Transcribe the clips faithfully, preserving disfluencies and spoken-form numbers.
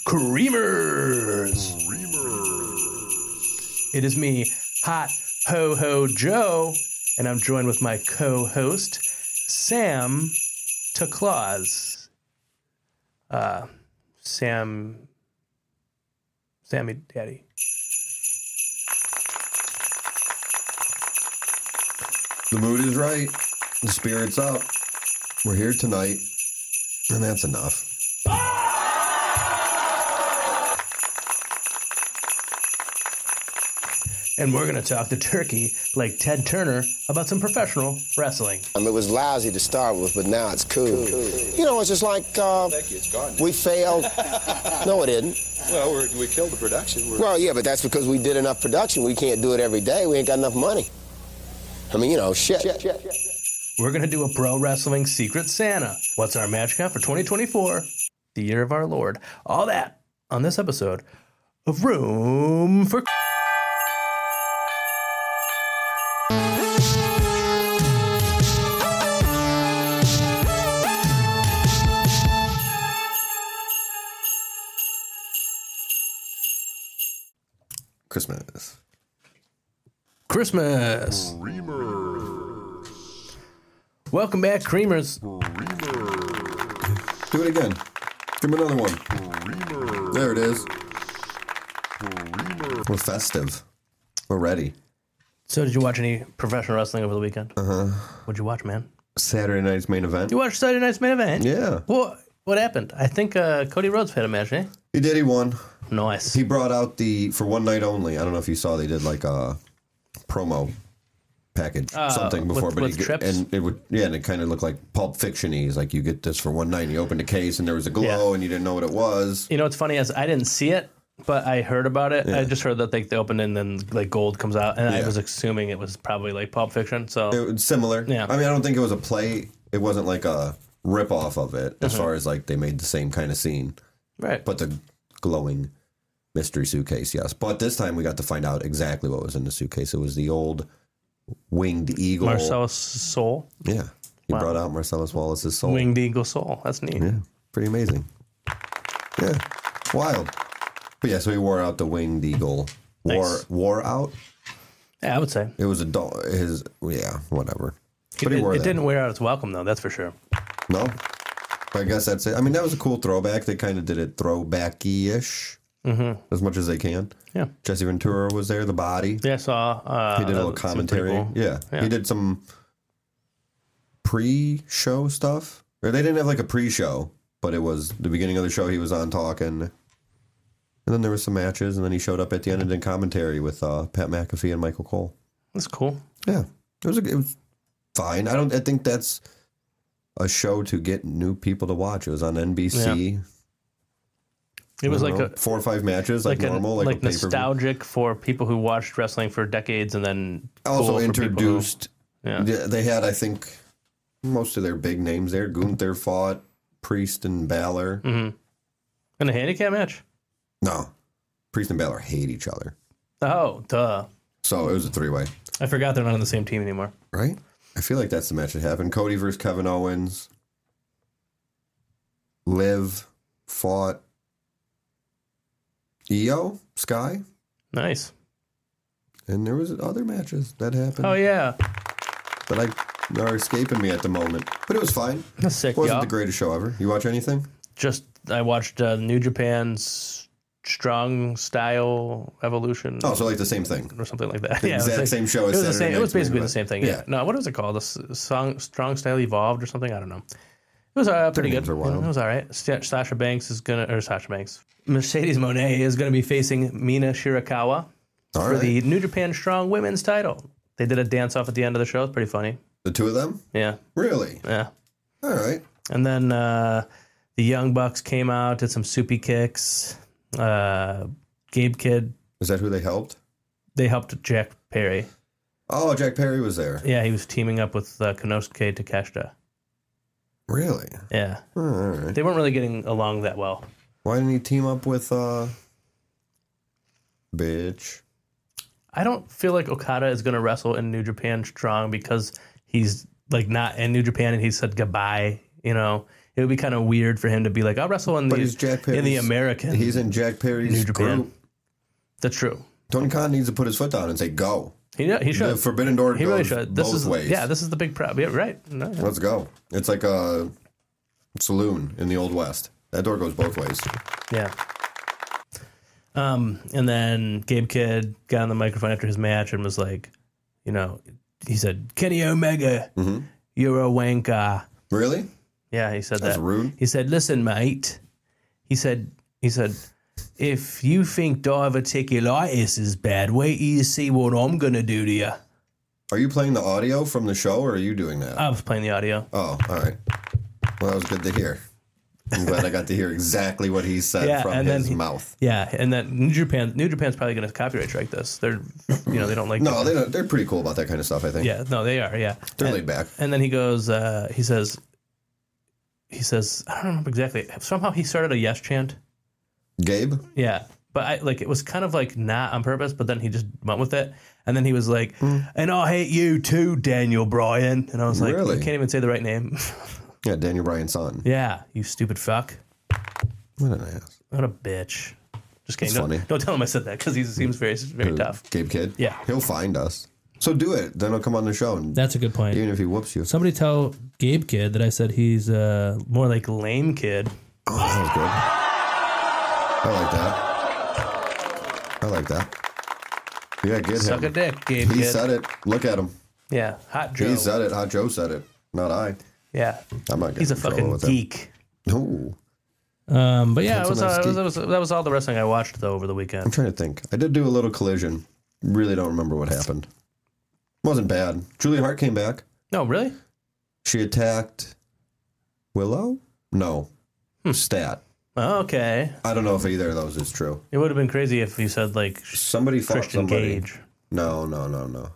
Creamers. Creamers. It is me, Hot Ho Ho Joe, and I'm joined with my co-host, Sam Claus. Uh, Sam, Sammy Daddy. The mood is right. The spirit's up. We're here tonight, and that's enough. And we're going to talk to Turkey like Ted Turner about some professional wrestling. I mean, it was lousy to start with, but now it's cool. You know, it's just like uh, it's gone. we failed. No, it didn't. Well, we're, we killed the production. We're... Well, yeah, but that's because we did enough production. We can't do it every day. We ain't got enough money. I mean, you know, shit. We're going to do a pro wrestling Secret Santa. What's our match count for twenty twenty-four? The year of our Lord. All that on this episode of Room for... Christmas. Christmas. Creamers. Welcome back, Creamers. Creamers. Do it again. Give me another one. Creamers. There it is. Creamers. We're festive. We're ready. So did you watch any professional wrestling over the weekend? Uh-huh. What'd you watch, man? Saturday night's main event. You watched Saturday night's main event? Yeah. What, what happened? I think uh, Cody Rhodes had a match, eh? He did. He won. Nice. He brought out the, for one night only, I don't know if you saw, they did like a promo package, uh, something before. with, but with he, trips? And it would, yeah, and it kind of looked like Pulp Fiction-y. He's like, you get this for one night, and you opened a case, and there was a glow, Yeah. and you didn't know what it was. You know what's funny is I didn't see it, but I heard about it. Yeah. I just heard that they, they opened and then like gold comes out, and I Yeah. was assuming it was probably like Pulp Fiction. So It was similar. Yeah. I mean, I don't think it was a play. It wasn't like a rip-off of it, as Uh-huh. far as like they made the same kind of scene. right, But the glowing mystery suitcase, yes. But this time we got to find out exactly what was in the suitcase. It was the old winged eagle. Marcellus Soul, Yeah. He Wow. brought out Marcellus Wallace's soul. winged eagle soul. That's neat. Yeah. Pretty amazing. Yeah. Wild. But yeah, so he wore out the winged eagle. Wore Nice. wore out? Yeah, I would say It was a doll. His, yeah, whatever. it, But he it, wore it that. didn't wear out its welcome though. That's for sure. No? I guess that's it. I mean, that was a cool throwback. They kind of did it throwbacky-ish. Mm-hmm. As much as they can. Yeah. Jesse Ventura was there, the body. Yeah, I saw. Uh, He did a little that seemed commentary. pretty cool. Yeah. Yeah. He did some pre-show stuff. Or they didn't have like a pre-show, but it was the beginning of the show. He was on talking. And then there was some matches, and then he showed up at the end and did commentary with uh, Pat McAfee and Michael Cole. That's cool. Yeah. It was, a, it was fine. I don't. I think that's a show to get new people to watch. It was on N B C. Yeah. It was I like don't know, a four or five matches, like, like normal, a, like, like a pay-per-view. nostalgic for people who watched wrestling for decades, and then Also cool for people who- introduced. yeah. Yeah, they had, I think, most of their big names there. Gunther fought Priest and Balor. Mm-hmm. In a handicap match. No, Priest and Balor hate each other, Oh, duh! so it was a three-way. I forgot they're not on the same team anymore. Right? I feel like that's the match that happened. Cody versus Kevin Owens. Liv fought Io Sky, Nice. and there was other matches that happened. Oh yeah, But I are escaping me at the moment. But it was fine. that's sick. Wasn't y'all. the greatest show ever. You watch anything? Just I watched uh, New Japan's Strong Style Evolution. Oh, so like the same thing. Or something like that. The yeah, it was exact like- same show It as was, the Saturday same, it was Night's Main basically the Event. same thing. Yeah. Yeah. No, what was it called? The S- song Strong Style Evolved or something? I don't know. It was uh, pretty good. names are You know, wild. it was all right. Sa- Sasha Banks is gonna, or Sasha Banks, Mercedes Moné is gonna be facing Mina Shirakawa All for right. the New Japan Strong Women's title. They did a dance off at the end of the show. It's pretty funny. The two of them? Yeah, Really? yeah. All right. And then uh, the Young Bucks came out, did some soupy kicks. Uh, Gabe Kidd, Is that who they helped? they helped Jack Perry. Oh, Jack Perry was there. Yeah, he was teaming up with uh, Konosuke Takeshita. Really? Yeah. Oh, all right. They weren't really getting along that well. Why didn't he team up with uh bitch? I don't feel like Okada is going to wrestle in New Japan Strong because he's like not in New Japan and he said goodbye You know, it would be kind of weird for him to be like, I'll wrestle in But the he's Jack in the Perry's- American. He's in Jack Perry's New Japan. group. That's true. Tony Khan needs to put his foot down and say, go. He he should. The Forbidden Door He goes really should. This both is ways. yeah. This is the big problem. Yeah, right. No, yeah. Let's go. It's like a saloon in the Old West. That door goes both ways. Yeah. Um, and then Gabe Kidd got on the microphone after his match and was like, you know, he said, Kenny Omega, Mm-hmm. you're a wanker. Really? Yeah, he said That's that. rude. He said, listen, mate. He said, he said, if you think diverticulitis is bad, wait till you see what I'm going to do to you. Are you playing the audio from the show, or are you doing that? I was playing the audio. Oh, all right. Well, that was good to hear. I'm glad I got to hear exactly what he said Yeah, from and then his he- mouth. Yeah, and then New Japan, New Japan's probably going to copyright strike this. They're, you know, they don't like. No, they don't, they're pretty cool about that kind of stuff, I think. Yeah, no, they are. Yeah, They're and, laid back. And then he goes, uh, he says, he says, I don't remember exactly. Somehow he started a yes chant. Gabe? Yeah, but I like it was kind of like not on purpose, but then he just went with it, and then he was like, and I hate you too, Daniel Bryan, and I was like, Really? you can't even say the right name. Yeah, Daniel Bryan's son. Yeah, you stupid fuck. What an ass. What a bitch. Just kidding. It's Don't, funny. don't tell him I said that because he seems very, very Who, tough. Gabe Kidd? Yeah. He'll find us. So do it. Then he'll come on the show. And That's a good point. even if he whoops you. Somebody tell Gabe Kid that I said he's uh, more like lame kid. Oh, that was good. I like that. I like that. Yeah, get Suck him. a dick, Gabe He Kid. said it. Look at him. Yeah, Hot Joe. He said it. Hot Joe said it. Not I. Yeah, I'm not getting he's a in trouble fucking with him. geek. Ooh. Um, but yeah, it That's a was, nice uh, it was, geek. it was that was all the wrestling I watched though over the I'm weekend. trying to think. I did do a little collision. Really don't remember what happened. Wasn't bad. Julia Hart came back. No, really? She attacked Willow? No. Hmm. Stat. Oh, okay. I don't know if either of those is true. It would have been crazy if you said like Somebody fought Christian somebody. Gage. No, no, no, no.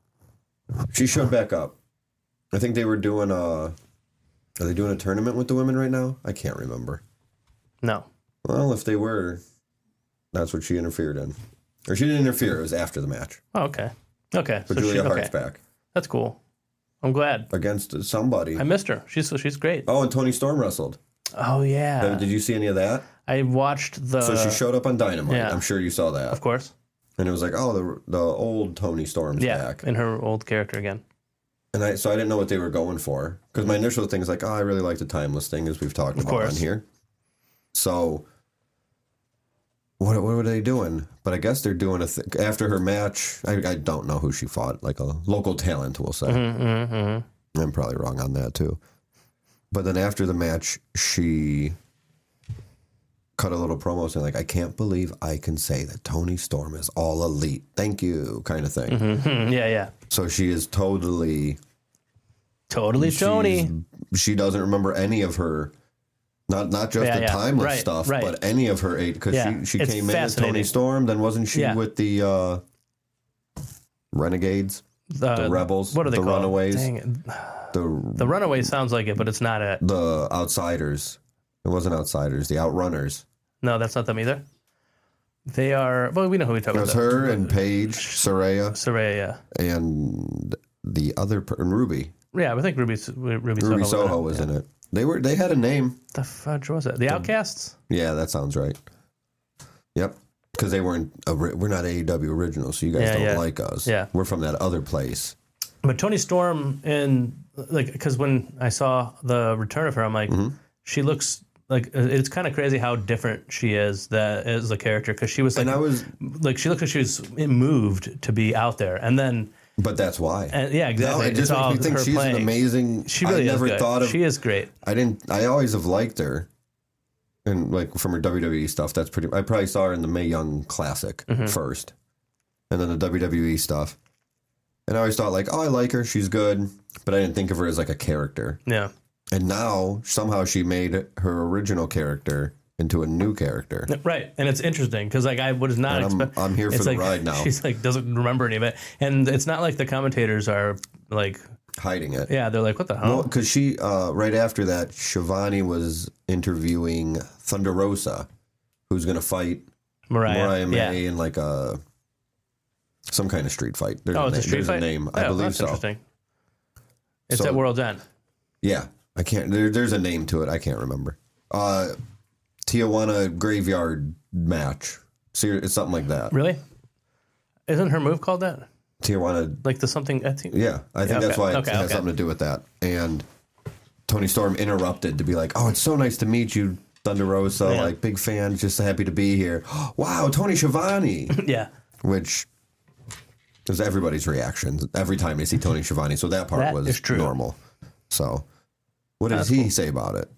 She showed back up. I think they were doing a... Are they doing a tournament with the women right now? I can't remember. No. Well, if they were, that's what she interfered in. Or she didn't interfere. It was after the match. Oh, okay. Okay. But so Julia she, Hart's okay. back. That's cool. I'm glad. Against somebody. I missed her. She's she's great. Oh, and Toni Storm wrestled. Oh yeah. Uh, Did you see any of that? I watched the. So she showed up on Dynamite. yeah. I'm sure you saw that. Of course. And it was like, oh, the the old Toni Storm's Yeah, back. in her old character again. And I so I didn't know what they were going for. Because my initial thing is like, oh, I really like the Timeless thing, as we've talked Of about course. on here. So what what were they doing? But I guess they're doing a th- after her match. I, I don't know who she fought. Like a local talent, we'll say. Mm-hmm, mm-hmm. I'm probably wrong on that too. But then after the match, she cut a little promo saying like, I can't believe I can say that Toni Storm is all elite. Thank you, kind of thing. Mm-hmm. Yeah, yeah. So she is totally Totally Tony. she's- She doesn't remember any of her, not not just Yeah, the yeah. timeless Right, stuff, right. but any of her eight. Because Yeah, she, she it's came in as Toni fascinating. Storm, then wasn't she Yeah. with the uh, Renegades, The, the Rebels, What are they the called? Runaways, Dang it. the The Runaways sounds like it, but it's not it. the Outsiders? It wasn't Outsiders, the Outrunners. No, that's not them either. They are. Well, we know who we talk It about. was her and Paige, Saraya, Soraya. and the other per- and Ruby. Yeah, I think Ruby Ruby, Ruby Soho, Soho was in it. They were they had a name. The fudge was it? The Outcasts? Yeah, that sounds right. Yep, because they weren't. A, we're not A E W originals, so you guys Yeah, don't yeah. like us. Yeah. we're from that other place. But Toni Storm, and like, because when I saw the return of her, I'm like, Mm-hmm. she looks like it's kind of crazy how different she is that as a character. Because she was like, And I was, like she looked like she was moved to be out there, and then but that's why. and, yeah, No, exactly. it just it's all makes me think her she's playing. an amazing. She really I never is good. thought of. She is great. I didn't. I always have liked her, and like from her W W E stuff. That's pretty. I probably saw her in the Mae Young Classic Mm-hmm. first, and then the W W E stuff. And I always thought like, oh, I like her. She's good, but I didn't think of her as like a character. Yeah. And now somehow she made her original character into a new character. Right, and it's interesting because like I was not And I'm- expect- I'm here for it's the like, ride now. She's like doesn't remember any of it, and it's not like the commentators are like, Hiding it. yeah, they're like, what the hell? Well, because she, uh, right after that, Shivani was interviewing Thunder Rosa, who's going to fight Mariah, Mariah May yeah. in like a some kind of street fight. There's Oh, a it's name, a street there's fight. a name, Oh, I believe that's so. Interesting. It's So- at World's End. Yeah, I can't. There, there's a name to it. I can't remember. Uh, Tijuana graveyard match. See, it's something like that. Really? Isn't her move called that? Tijuana. Like the something? I think. Yeah, I think Yeah, that's okay. why it Okay, has okay. something to do with that. And Tony Storm interrupted to be like, "Oh, it's so nice to meet you, Thunder Rosa. Yeah. Like, big fan. Just happy to be here. Wow, Tony Schiavone." Yeah. Which is everybody's reaction every time they see Tony Schiavone. So that part That was is true. normal. So, what does That's he cool. say about it?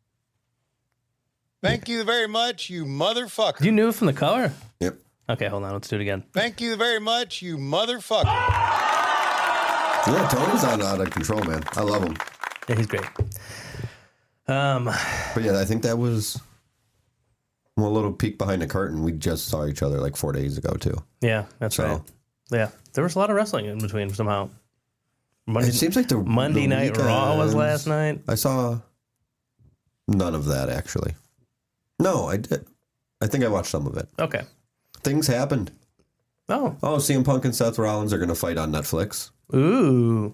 Thank you very much, you motherfucker. You knew it from the color? Yep. Okay, hold on. Let's do it again. Thank you very much, you motherfucker. Yeah, Tony's on out of control, man. I love him. Yeah, he's great. Um, But yeah, I think that was well, a little peek behind the curtain. We just saw each other like four days ago too. yeah, that's So- right. Yeah, there was a lot of wrestling in between somehow. Monday, It seems like the Monday the Night Raw was weekends- last night. I saw none of that actually. No, I did. I think I watched some of it. Okay. Things happened. Oh, Oh, C M Punk and Seth Rollins are going to fight on Netflix. ooh.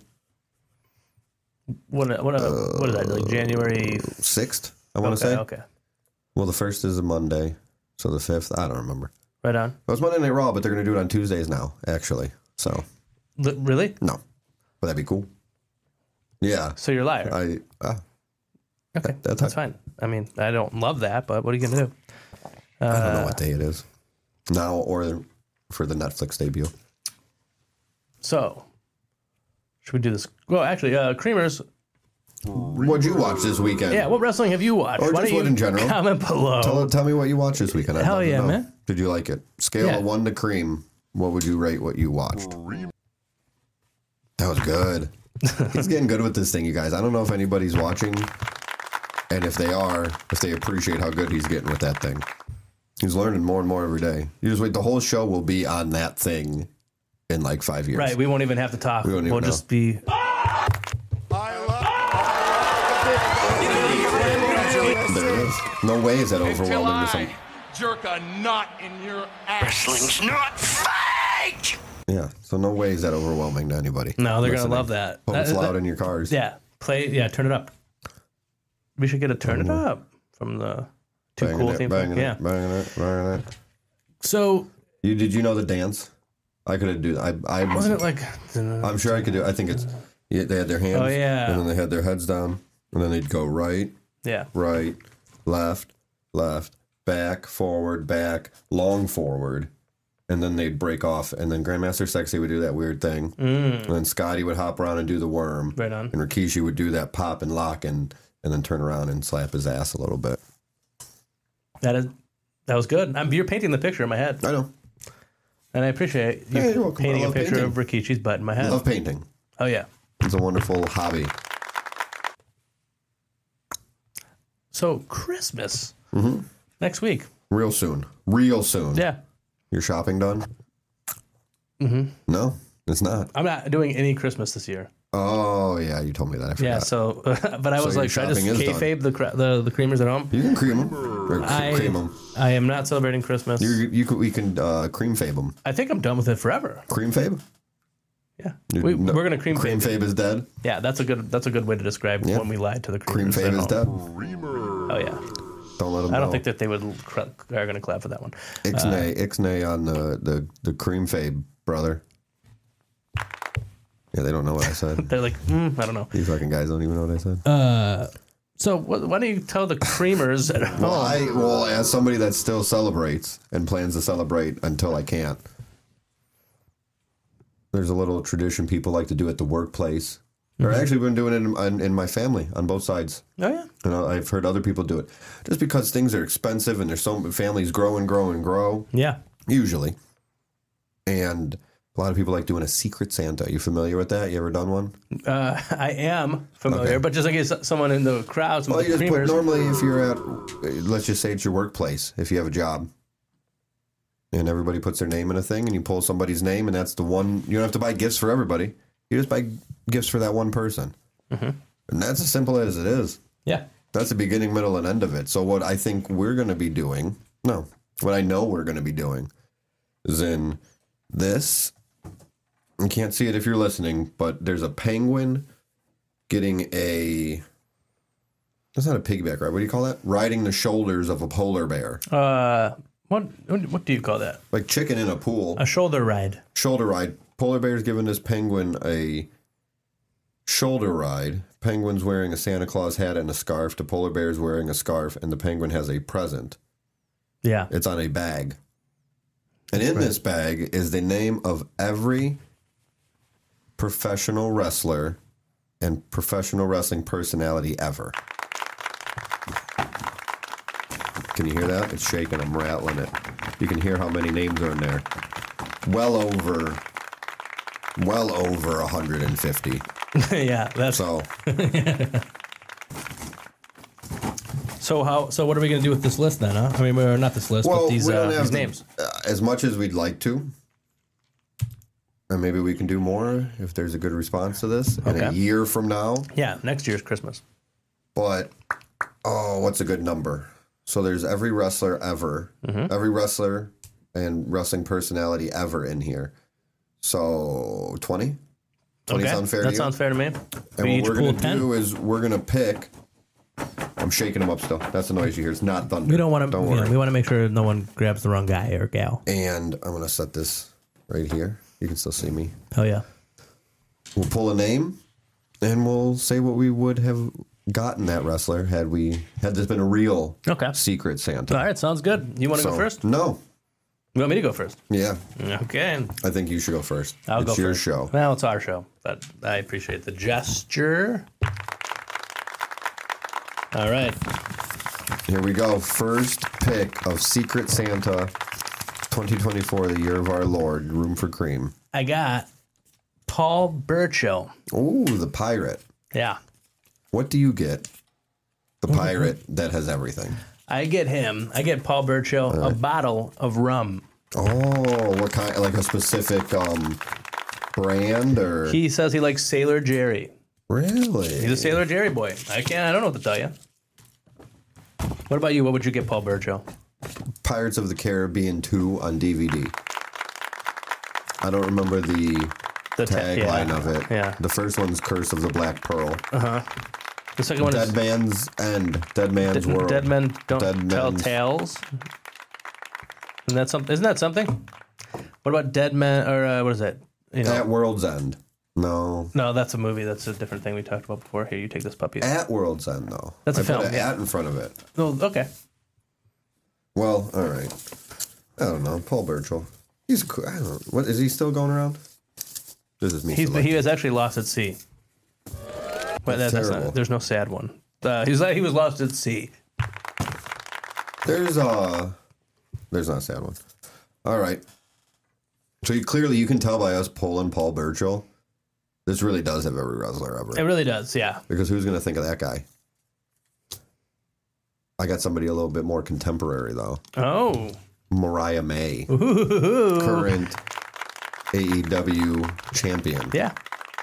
What? What? What is that? Like January? Sixth, I want to Okay. say. Okay. Well, the first is a Monday, so the fifth, I don't remember. Right on. It was Monday Night Raw, but they're going to do it on Tuesdays now, actually. So, L- really? no. But that'd be cool. Yeah. So you're a liar. I ah, Okay, that's- that's fine. I mean, I don't love that, but what are you gonna do? I don't Uh, know what day it is. Now or for the Netflix debut. So, should we do this? Well, actually, uh, Creamers. What'd you watch this weekend? Yeah, what wrestling have you watched? Or Why just don't what you in general. comment below? Tell, tell me what you watched this weekend. I'd Hell love to yeah, know. man. Did you like it? Scale Yeah. of one to cream. What would you rate what you watched? That was good. He's getting good with this thing, you guys. I don't know if anybody's watching, and if they are, if they appreciate how good he's getting with that thing. He's learning more and more every day. You just wait. The whole show will be on that thing in like five years. Right, we won't even have to talk. We won't even We'll know. just be. There it is. No way is that overwhelming to some. jerk a knot in your ass. Wrestling's not fake! Yeah. So no way is that overwhelming to anybody. No, they're gonna listening. love that. Hope it's That- loud that- in your cars. Yeah, play. Yeah, turn it up. We should get a turn it up from the Too Banging Cool it, theme. banging Yeah. it, banging it, banging it. So You did you know the dance? I could have do I I wasn't it like? I'm sure I could do. I think it's yeah, they had their hands. Oh, yeah. And then they had their heads down, and then they'd go right, Yeah. right, left, left, back, forward, back, long forward, and then they'd break off. And then Grandmaster Sexy would do that weird thing, mm. and then Scotty would hop around and do the worm, Right on. and Rikishi would do that pop and lock, and and then turn around and slap his ass a little bit. That is. That was good. I'm, you're painting the picture in my head, I know. and I appreciate you Yeah, you're welcome. painting I a love picture painting. of Rikishi's butt in my head. Love painting. Oh yeah. It's a wonderful hobby. So Christmas Mm-hmm. next week. Real soon. Real soon. Yeah. Your shopping done? Mm-hmm. No, it's not. I'm not doing any Christmas this year. Oh, yeah, you told me that. I forgot. Yeah. So, but I So was your like, should I just shopping is done. kayfabe the, cra- the the creamers at home? You can cream them. Or I, cream them. I am not celebrating Christmas. You, you can, we can uh, cream fabe them. I think I'm done with it forever. Cream fabe? Yeah. You- We, no- we're gonna cream, Cream fabe. fabe is dead. Yeah, that's a good that's a good way to describe Yeah. when we lied to the Cream creamers. at fabe is home. dead. Oh yeah. Don't let them know. I don't think that they would cra- are going to clap for that one. Ixnay, Ixnay on the, the, the cream fabe, brother. Yeah, they don't know what I said. They're like, mm, I don't know. These fucking guys don't even know what I said. Uh, So wh- why don't you tell the creamers at home? Well, I well, as somebody that still celebrates and plans to celebrate until I can't, there's a little tradition people like to do at the workplace. Or actually, been doing it in, in, in my family on both sides. Oh yeah. And I- I've heard other people do it, just because things are expensive and there's so families grow and grow and grow. Yeah. Usually, and a lot of people like doing a secret Santa. You familiar with that? You ever done one? Uh, I am familiar, Okay. but just in case someone in the crowd, some Well, of you the just put creamers. normally if you're at, let's just say it's your workplace, if you have a job, and everybody puts their name in a thing, and you pull somebody's name, and that's the one. You don't have to buy gifts for everybody. You just buy gifts for that one person, Mm-hmm. and that's as simple as it is. Yeah. That's the beginning, middle, and end of it. So what I think we're going to be doing, no, what I know we're going to be doing, is in this. You can't see it if you're listening, but there's a penguin getting a That's not a piggyback ride. What do you call that? Riding the shoulders of a polar bear. Uh, what what do you call that? Like chicken in a pool. A shoulder ride. Shoulder ride. Polar bear's giving this penguin a shoulder ride. Penguin's wearing a Santa Claus hat and a scarf. The polar bear's wearing a scarf, and the penguin has a present. Yeah. It's on a bag. And in right. this bag is the name of every professional wrestler and professional wrestling personality ever. Can you hear that? It's shaking. I'm rattling it. You can hear how many names are in there. Well over, well over one hundred fifty. Yeah, that's So, so how so what are we going to do with this list then, huh? I mean, we're not this list, well, but these we don't uh, have these the- names. uh, as much as we'd like to. And maybe we can do more if there's a good response to this in a Okay. year from now. Yeah, next year's Christmas. But, oh, what's a good number? So there's every wrestler ever, Mm-hmm. every wrestler and wrestling personality ever in here. So twenty? twenty Okay, sound fair that to you? sounds fair to me. And we what each we're pull going to ten. do is we're going to pick. I'm shaking them up still. That's the noise you hear. It's not thunder. We don't want to. Don't Yeah, worry. we want to make sure no one grabs the wrong guy or gal. And I'm going to set this right here. You can still see me. Oh yeah. We'll pull a name, and we'll say what we would have gotten that wrestler had we had this been a real Okay. Secret Santa. All right, sounds good. You want to So, go first? No. You want me to go first? Yeah. Okay. I think you should go first. I'll it's go your first. show. Well, it's our show, but I appreciate the gesture. All right. Here we go. First pick of Secret Santa twenty twenty-four, the year of our Lord. Room for cream. I got Paul Burchill. Ooh, the pirate. Yeah. What do you get? The pirate that has everything. I get him. I get Paul Burchill a bottle of rum. Oh, what kind? Like a specific um brand or He says he likes Sailor Jerry. really? He's a Sailor Jerry boy. I can't. I don't know what to tell you. What about you? What would you get Paul Burchill? Pirates of the Caribbean two on D V D. I don't remember the The ta- tagline yeah. of it. Yeah. The first one's Curse of the Black Pearl. The second one Dead is Man's End. Dead Man's Dead, World. Dead Men Don't Dead Tell Men's- Tales. Isn't that something? Isn't that something? What about Dead Men or uh, what is that? You know, At World's End. No. no, that's a movie. That's a different thing we talked about before. Here, you take this puppy. At World's End, though. That's a I film, Put an yeah. at in front of it. No, okay. Well, all right. I don't know. Paul Burchill. He's cool. I don't know. What is he still going around? This is me. He's selecting. he was actually lost at sea. But That's that, that's terrible. not, there's no sad one. Uh, he's like he was lost at sea. There's uh there's not a sad one. All right. So you clearly you can tell by us pulling Paul Burchill, this really does have every wrestler ever. It really does, yeah. Because who's going to think of that guy? I got somebody a little bit more contemporary though. Oh, Mariah May, current A E W champion. yeah.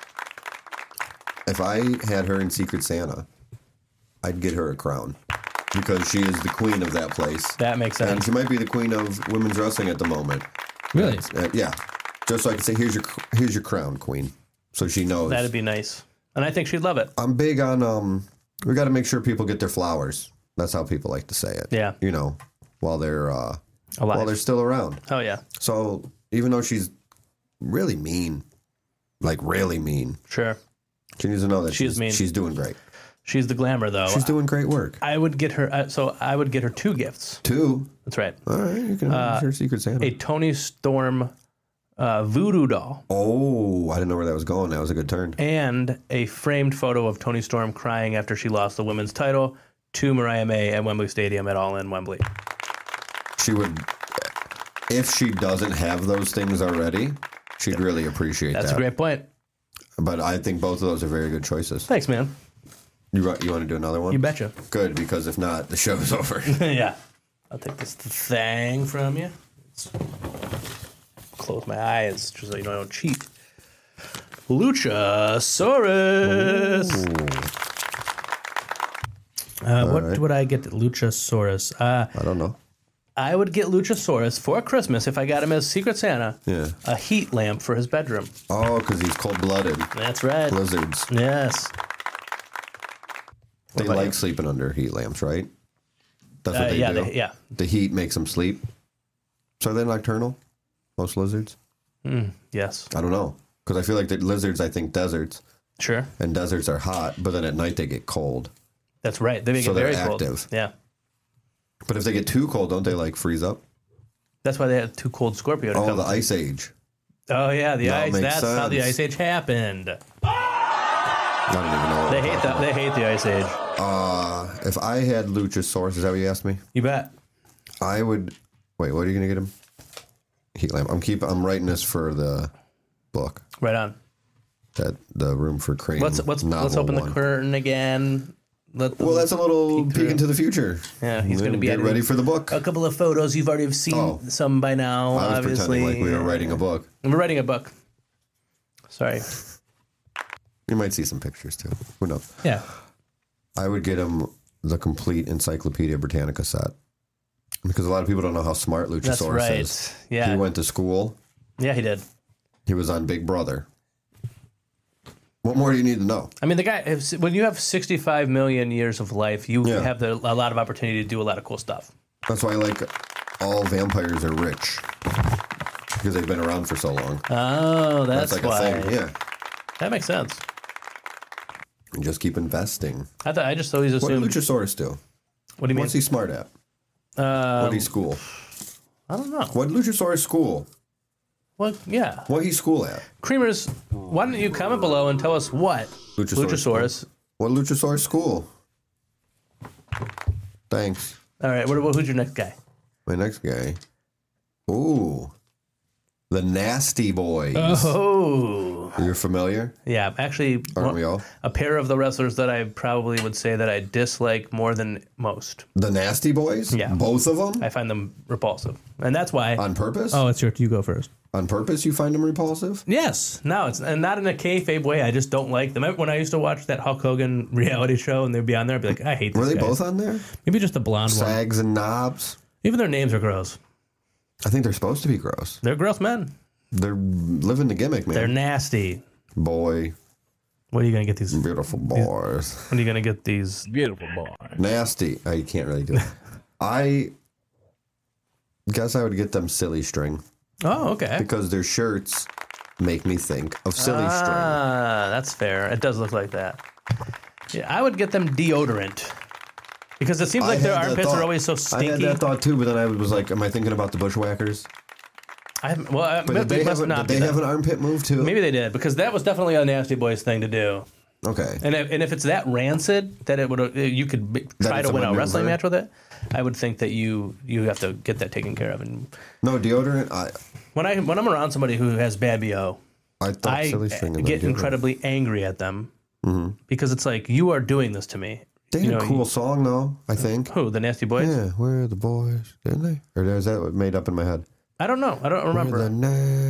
If I had her in Secret Santa, I'd get her a crown because she is the queen of that place. That makes And sense. she might be the queen of women's wrestling at the moment. Really, Uh, yeah, just so I can say, here's your here's your crown, queen. So she knows. that'd be nice, and I think she'd love it. I'm big on um. We got to make sure people get their flowers. That's how people like to say it. Yeah. You know, while they're uh, Alive. while they're still around. Oh yeah, So even though she's really mean, like really mean, sure. she needs to know that She is she's mean. she's doing great. She's the glamour, though. She's doing great work. I would get her. Uh, so I would get her two gifts. Two. That's right. All right, you can have your Secret Santa. A Tony Storm uh, voodoo doll Oh, I didn't know where that was going. That was a good turn. and a framed photo of Tony Storm crying after she lost the women's title to Mariah May at Wembley Stadium at All In Wembley. She would, if she doesn't have those things already, she'd really appreciate That's that. a great point. But I think both of those are very good choices. Thanks, man. You wa- you want to do another one? You betcha. Good, because if not, the show's over. Yeah. I'll take this thing from you. Let's close my eyes just so you know I don't cheat. Luchasaurus. Uh, what right. would I get Luchasaurus? Uh, I don't know. I would get Luchasaurus for Christmas if I got him as Secret Santa. Yeah. A heat lamp for his bedroom. Oh, because he's cold-blooded. That's right. Blizzards. Yes. They about like you? sleeping under heat lamps, right? That's what Uh, they yeah, do. they- yeah. The heat makes them sleep. So are they nocturnal? Most lizards? Yes. I don't know. Because I feel like the lizards, I think deserts, Sure. and deserts are hot, but then at night they get cold. That's right. They make So it very they're cold. active. Yeah. But if they get too cold, don't they like freeze up? That's why they had too cold Scorpio to Oh, come. the ice age. Oh, yeah, the That ice. makes That's how the sense. ice age happened. I don't even know. What They I'm hate talking the, they hate the ice age. about. If I had Luchasaurus, is that what you asked me? You bet. I would. Wait, what are you gonna get him? Heat lamp. I'm keep. I'm writing this for the book. Right on. That the Room for Crane. Let's let's let's novel open one. the curtain again. Let them Well, that's a little peek peek through. into the future. Yeah, he's gonna be get editing ready for the book. a couple of photos. You've already seen Oh. some by now. I was obviously, pretending like we were writing a book. We're writing a book. Sorry. You might see some pictures too. Who knows? Yeah. I would get him the complete Encyclopedia Britannica set because a lot of people don't know how smart Luchasaurus That's right. is. Yeah. He went to school. Yeah, he did. He was on Big Brother. What more do you need to know? I mean, the guy. if- When you have sixty-five million years of life, you Yeah. have the, a lot of opportunity to do a lot of cool stuff. That's why like all vampires are rich because they've been around for so long. Oh, that's, That's like why. a thing. Yeah. That makes sense. And just keep investing. I thought I just always What did assumed. Luchasaurus do? What do you mean? What's he smart at? Uh, What did he school? I don't know. What did Luchasaurus school? Well, yeah. What he school at? Creamers, why don't you comment below and tell us what Luchasaurus. Luchasaurus. What Luchasaurus school? Thanks. All right, what, who's your next guy? My next guy. Ooh. The Nasty Boys. Oh, You're familiar? yeah. Actually, Aren't one- we all? a pair of the wrestlers that I probably would say that I dislike more than most. The Nasty Boys? Yeah. Both of them? I find them repulsive, and that's why. On purpose? oh, it's your. You go first. On purpose you find them repulsive? Yes. No, it's and not in a kayfabe way. I just don't like them. When I used to watch that Hulk Hogan reality show, and they'd be on there, I'd be like, I hate. Were these they guys. both on there? Maybe just the blonde one. Sags and knobs? Even their names are gross. I think they're supposed to be gross. They're gross men. They're living the gimmick, man. They're nasty. Boy, What are you gonna get these? beautiful boys. When are you gonna get these? Beautiful boy. Nasty. Oh, you can't really do it. I guess I would get them Silly String Oh, okay. because their shirts make me think of Silly String. Ah, that's fair. It does look like that. Yeah, I would get them deodorant because it seems like I their had that armpits thought. are always so I had stinky. that thought too, but then I was like, am I thinking about the Bushwhackers? I haven't- well, I, But maybe did they, must have, a, not did be they that. have an armpit move too? Maybe they did because that was definitely a Nasty Boys thing to do. Okay. And if, and if it's that rancid that it would uh, you could b- try it's to a win a maneuver. wrestling match with it, I would think that you you have to get that taken care of. And No, deodorant, I, when I when I'm around somebody who has bad B O, I thought I Silly String and get then deodorant. incredibly angry at them because it's like you are doing this to me. They had You a know, cool song though, I think. Who, the Nasty Boys? Yeah, we're the boys, didn't they? Or is that what made up in my head? I don't know. I don't We're remember. the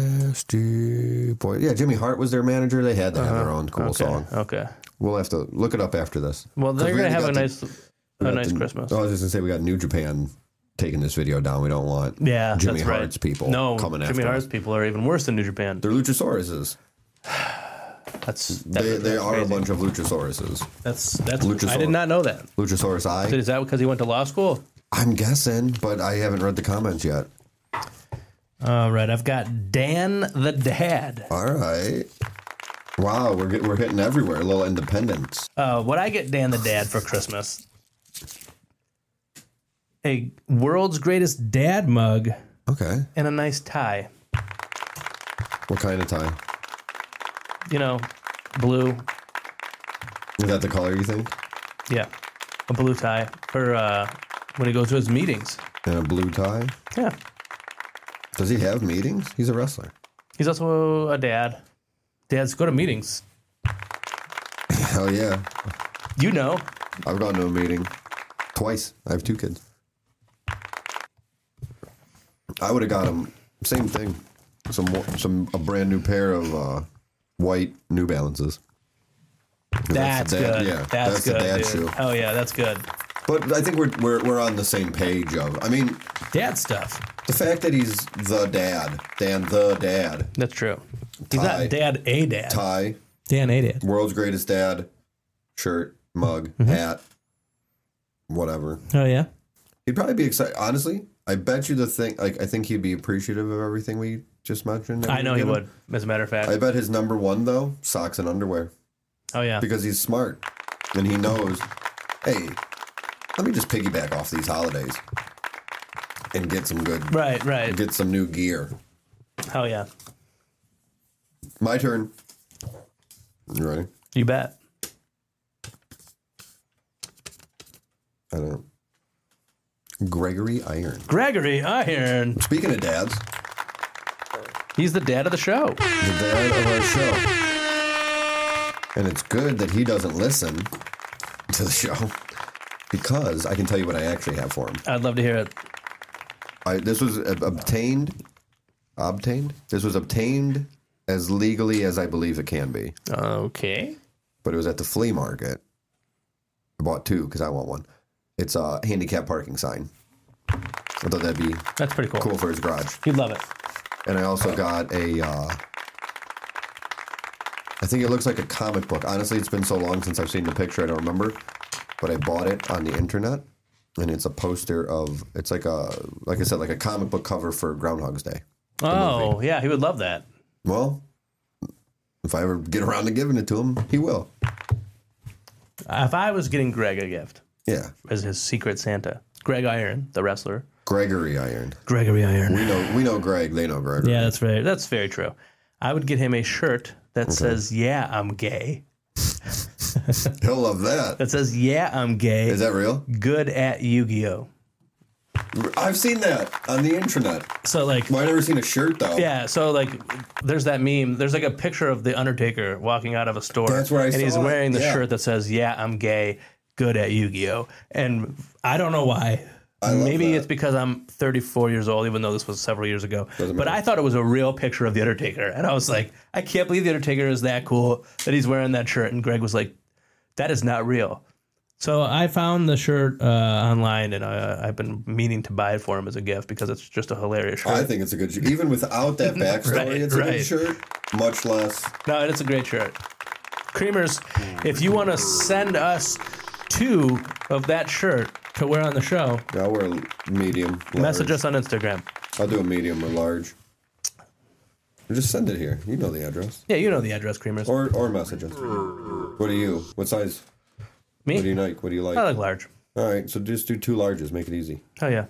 Nasty Boys. Yeah, Jimmy Hart was their manager. They had to have their own cool Uh-huh. okay. song. Okay. We'll have to look it up after this. Well, 'Cause they're we gonna have a already got nice, the- a got nice the- Christmas. Oh, I was just gonna say we got New Japan taking this video down. We don't want Yeah, Jimmy that's right. Hart's people no, coming Jimmy after Hart's us. people are even worse than New Japan. They're Luchasauruses. That's that, They, they that's are crazy. a bunch of Luchasauruses. That's that's. Luchasaurus. I did not know that. Luchasaurus I. Is that because he went to law school? I'm guessing, but I haven't read the comments yet. All right, I've got Dan the Dad. All right. Wow, we're get, we're hitting everywhere. A little independence. Uh, what I get Dan the Dad for Christmas? A world's greatest dad mug Okay. and a nice tie. What kind of tie? You know, blue. Is that the color you think? Yeah, a blue tie for uh, when he goes to his meetings. And a blue tie? Yeah, Does he have meetings? He's a wrestler. he's also a dad. Dads go to meetings. Hell yeah. You know. I've gone to a meeting twice. I have two kids. I would have got him same thing. Some more, some a brand new pair of uh, white New Balances. That's, the dad- good. Yeah, that's, that's good, the dad dude. shoe. Oh yeah, that's good. But I think we're we're we're on the same page of. I mean, Dad stuff. the fact that he's the dad, Dan the dad, That's true. He's Tie. not Dad a dad. tie, Dan a dad. world's greatest dad, shirt, mug, Mm-hmm. hat, whatever. Oh, yeah? He'd probably be excited. Honestly, I bet you the thing, like, I think he'd be appreciative of everything we just mentioned. I know he give him. would, as a matter of fact. I bet his number one, though, socks and underwear. Oh, yeah. Because he's smart. And he knows, hey, let me just piggyback off these holidays and get some good, Right, right. get some new gear. Hell yeah. My turn. You ready? You bet. I don't know. Gregory Iron. Gregory Iron. Speaking of dads, He's the dad of the show. the dad of our show. And it's good that he doesn't listen to the show because I can tell you what I actually have for him. I'd love to hear it. I, this was uh, obtained, obtained? This was obtained as legally as I believe it can be. Okay. But it was at the flea market. I bought two because I want one. It's a handicap parking sign. I thought that'd be That's pretty cool. cool for his garage. You'd love it. And I also got a, uh, I think it looks like a comic book. Honestly, it's been so long since I've seen the picture, I don't remember. But I bought it on the internet, and it's a poster of, it's like a, like I said, like a comic book cover for Groundhog's Day. Oh, yeah, he would love that. Well, if I ever get around to giving it to him, he will. If I was getting Greg a gift Yeah. as his secret Santa, Greg Iron, the wrestler. Gregory Iron. Gregory Iron. We know we know Greg, they know Gregory. Yeah, that's very that's very true. I would get him a shirt that says, "Yeah, I'm gay." He'll love that. That says, "Yeah, I'm gay." Is that real? Good at Yu-Gi-Oh. I've seen that on the internet. So like, Well, I've never seen a shirt though. yeah, so like, there's that meme. There's like a picture of the Undertaker walking out of a store. That's where I and saw he's it, wearing the yeah. shirt that says, "Yeah, I'm gay. Good at Yu-Gi-Oh." And I don't know why. I love Maybe that. it's because I'm thirty-four years old, even though this was several years ago. Doesn't But matter. I thought it was a real picture of the Undertaker, and I was like, I can't believe the Undertaker is that cool that he's wearing that shirt. And Greg was like, that is not real. So I found the shirt uh, online, and uh, I've been meaning to buy it for him as a gift because it's just a hilarious shirt. I think it's a good shirt. Even without that backstory, Right, it's a right. good shirt. Much less. No, it's a great shirt. Creamers, if you want to send us two of that shirt to wear on the show, I'll wear a medium. Large. message us on Instagram. I'll do a medium or large. Or just send it here. You know the address. Yeah, you know the address, Creamers. Or or message us. What are you? What size? Me? What do you like? What do you like? I like large. All right, so just do two larges. Make it easy. Oh, yeah.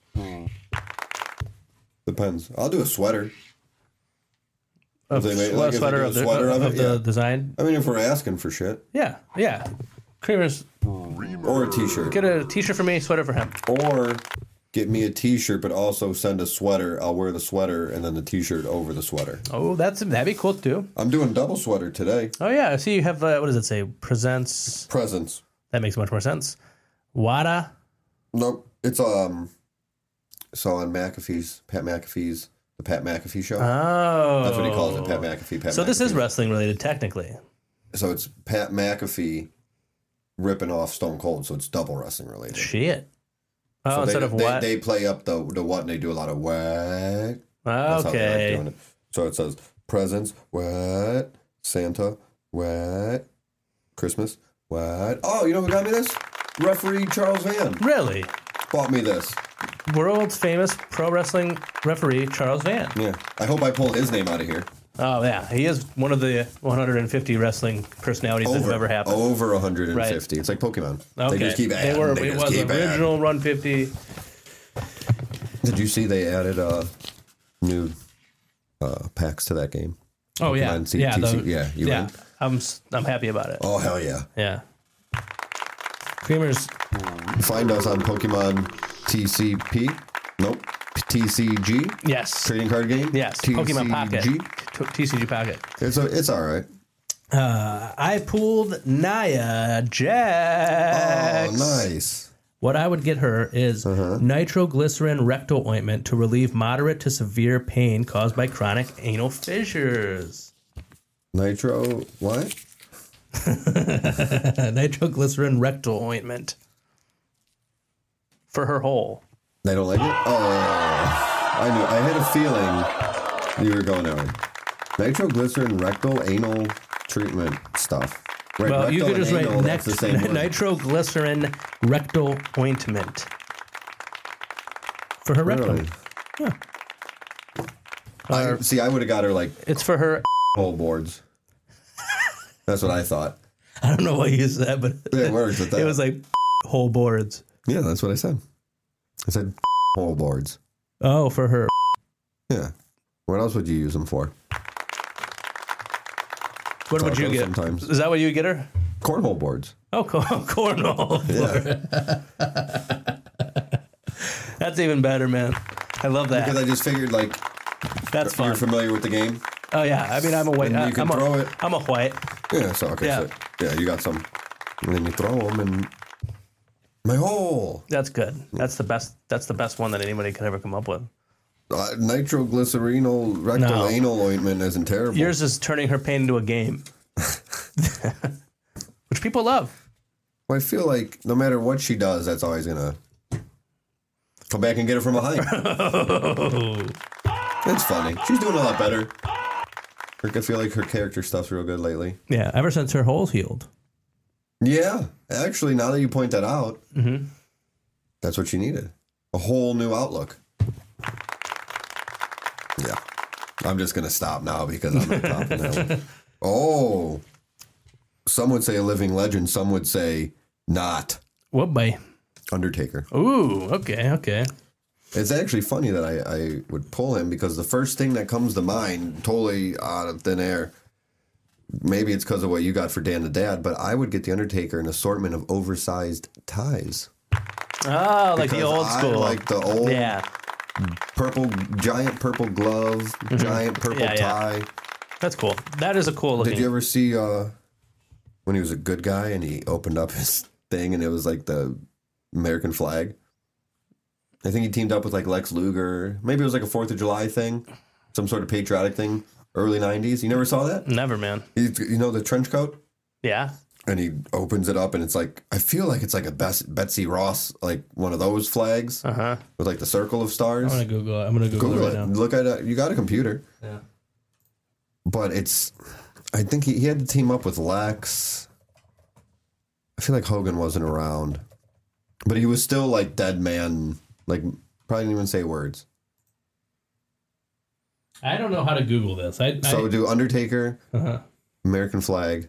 Depends. I'll do a sweater. Of, they make- a like, if they sweater do a of the, sweater of, of it, the yeah. design. I mean, if we're asking for shit. Yeah, yeah. Creamers, Or a t-shirt. get a t-shirt for me, sweater for him. Or get me a t-shirt, but also send a sweater. I'll wear the sweater and then the t-shirt over the sweater. Oh, that's that'd be cool too. I'm doing double sweater today. Oh yeah, I see you have uh, what does it say? Presents. Presents. That makes much more sense. Wada. Nope. It's um. So on McAfee's, Pat McAfee's, the Pat McAfee show. Oh, That's what he calls it, Pat McAfee. Pat So this is McAfee. wrestling related, technically. So it's Pat McAfee ripping off Stone Cold. So it's double wrestling related. Shit. Oh, So instead they, of they, what? They play up the the what, and they do a lot of what. That's how they like Okay. doing it. So it says presents, what? Santa, what? Christmas, what? Oh, you know who got me this? Referee Charles Van Really? bought me this. World's famous pro wrestling referee Charles Van. Yeah. I hope I pull his name out of here. Oh yeah, he is one of the one hundred fifty wrestling personalities that have ever happened. Over one hundred fifty. It's like Pokemon. Okay. They just keep adding. They were. They It just was keep adding. original run fifty. Did you see they added uh, new uh, packs to that game? Oh yeah, Pokemon C- yeah, T C the- yeah, you yeah. in? I'm s- I'm happy about it. Oh, hell yeah. Yeah. Creamers, Find us on Pokemon T C P. Nope. T C G. yes, Trading card game. yes. T C G. Pokemon Pocket, T- T C G Pocket. It's a, it's all right. Uh, I pulled Nia Jax. Oh, nice. What I would get her is Uh-huh. nitroglycerin rectal ointment to relieve moderate to severe pain caused by chronic anal fissures. Nitro. What? Nitroglycerin rectal ointment for her hole. They don't like it. Oh, I knew. I had a feeling you were going that way. Nitroglycerin rectal anal treatment stuff. Right, Well, you rectal could and just write anal, that's the same nec- word. nitroglycerin rectal ointment for her rectum. Really? Yeah. I, Or- see, I would have got her like It's for her. whole boards. That's what I thought. I don't know why you said that, but Yeah, it works with that. it was like whole boards. Yeah, that's what I said. I said whole boards. Oh, for her. Yeah. What else would you use them for? What would you Tacos get? sometimes. Is that what you would get her? Cornhole boards. Oh, co- cornhole. Yeah. That's even better, man. I love that. Because I just figured, like, That's you're fun. familiar with the game. Oh yeah, I mean I'm a white. And you can I'm throw a, it. I'm a white. Yeah, so, okay. Yeah. So, yeah, you got some. And then you throw them and my hole. That's good. That's the best. That's the best one that anybody could ever come up with. Uh, nitroglycerinal rectal No. anal ointment isn't terrible. Yours is turning her pain into a game, which people love. Well, I feel like no matter what she does, that's always going to come back and get it from behind. It's funny. She's doing a lot better. I feel like her character stuff's real good lately. Yeah, ever since her hole's healed. Yeah, actually, now that you point that out, Mm-hmm. that's what she needed. A whole new outlook. Yeah. I'm just going to stop now because I'm at the top of the hill. Oh. Some would say a living legend. Some would say not. What by? Undertaker. Ooh, okay, okay. It's actually funny that I, I would pull him because the first thing that comes to mind, totally out of thin air, maybe it's because of what you got for Dan the Dad, but I would get the Undertaker an assortment of oversized ties. Oh, like the Because old I school. like the old Yeah, purple, giant purple glove, giant purple Mm-hmm. Yeah, yeah. tie. that's cool. That is a cool looking. Did you ever see uh, when he was a good guy and he opened up his thing and it was like the American flag? I think he teamed up with like Lex Luger. Maybe it was like a fourth of July thing, some sort of patriotic thing, early nineties. You never saw that? Never, man. He, you know the trench coat? Yeah. And he opens it up and it's like, I feel like it's like a Bess, Betsy Ross, like one of those flags Uh huh. with like the circle of stars. I'm gonna Google it. I'm gonna Google, Google it it. right now. Look at it. You got a computer. Yeah. But it's, I think he, he had to team up with Lex. I feel like Hogan wasn't around. But he was still like dead man, like probably didn't even say words. I don't know how to Google this. I, So I do Undertaker, uh-huh. American flag.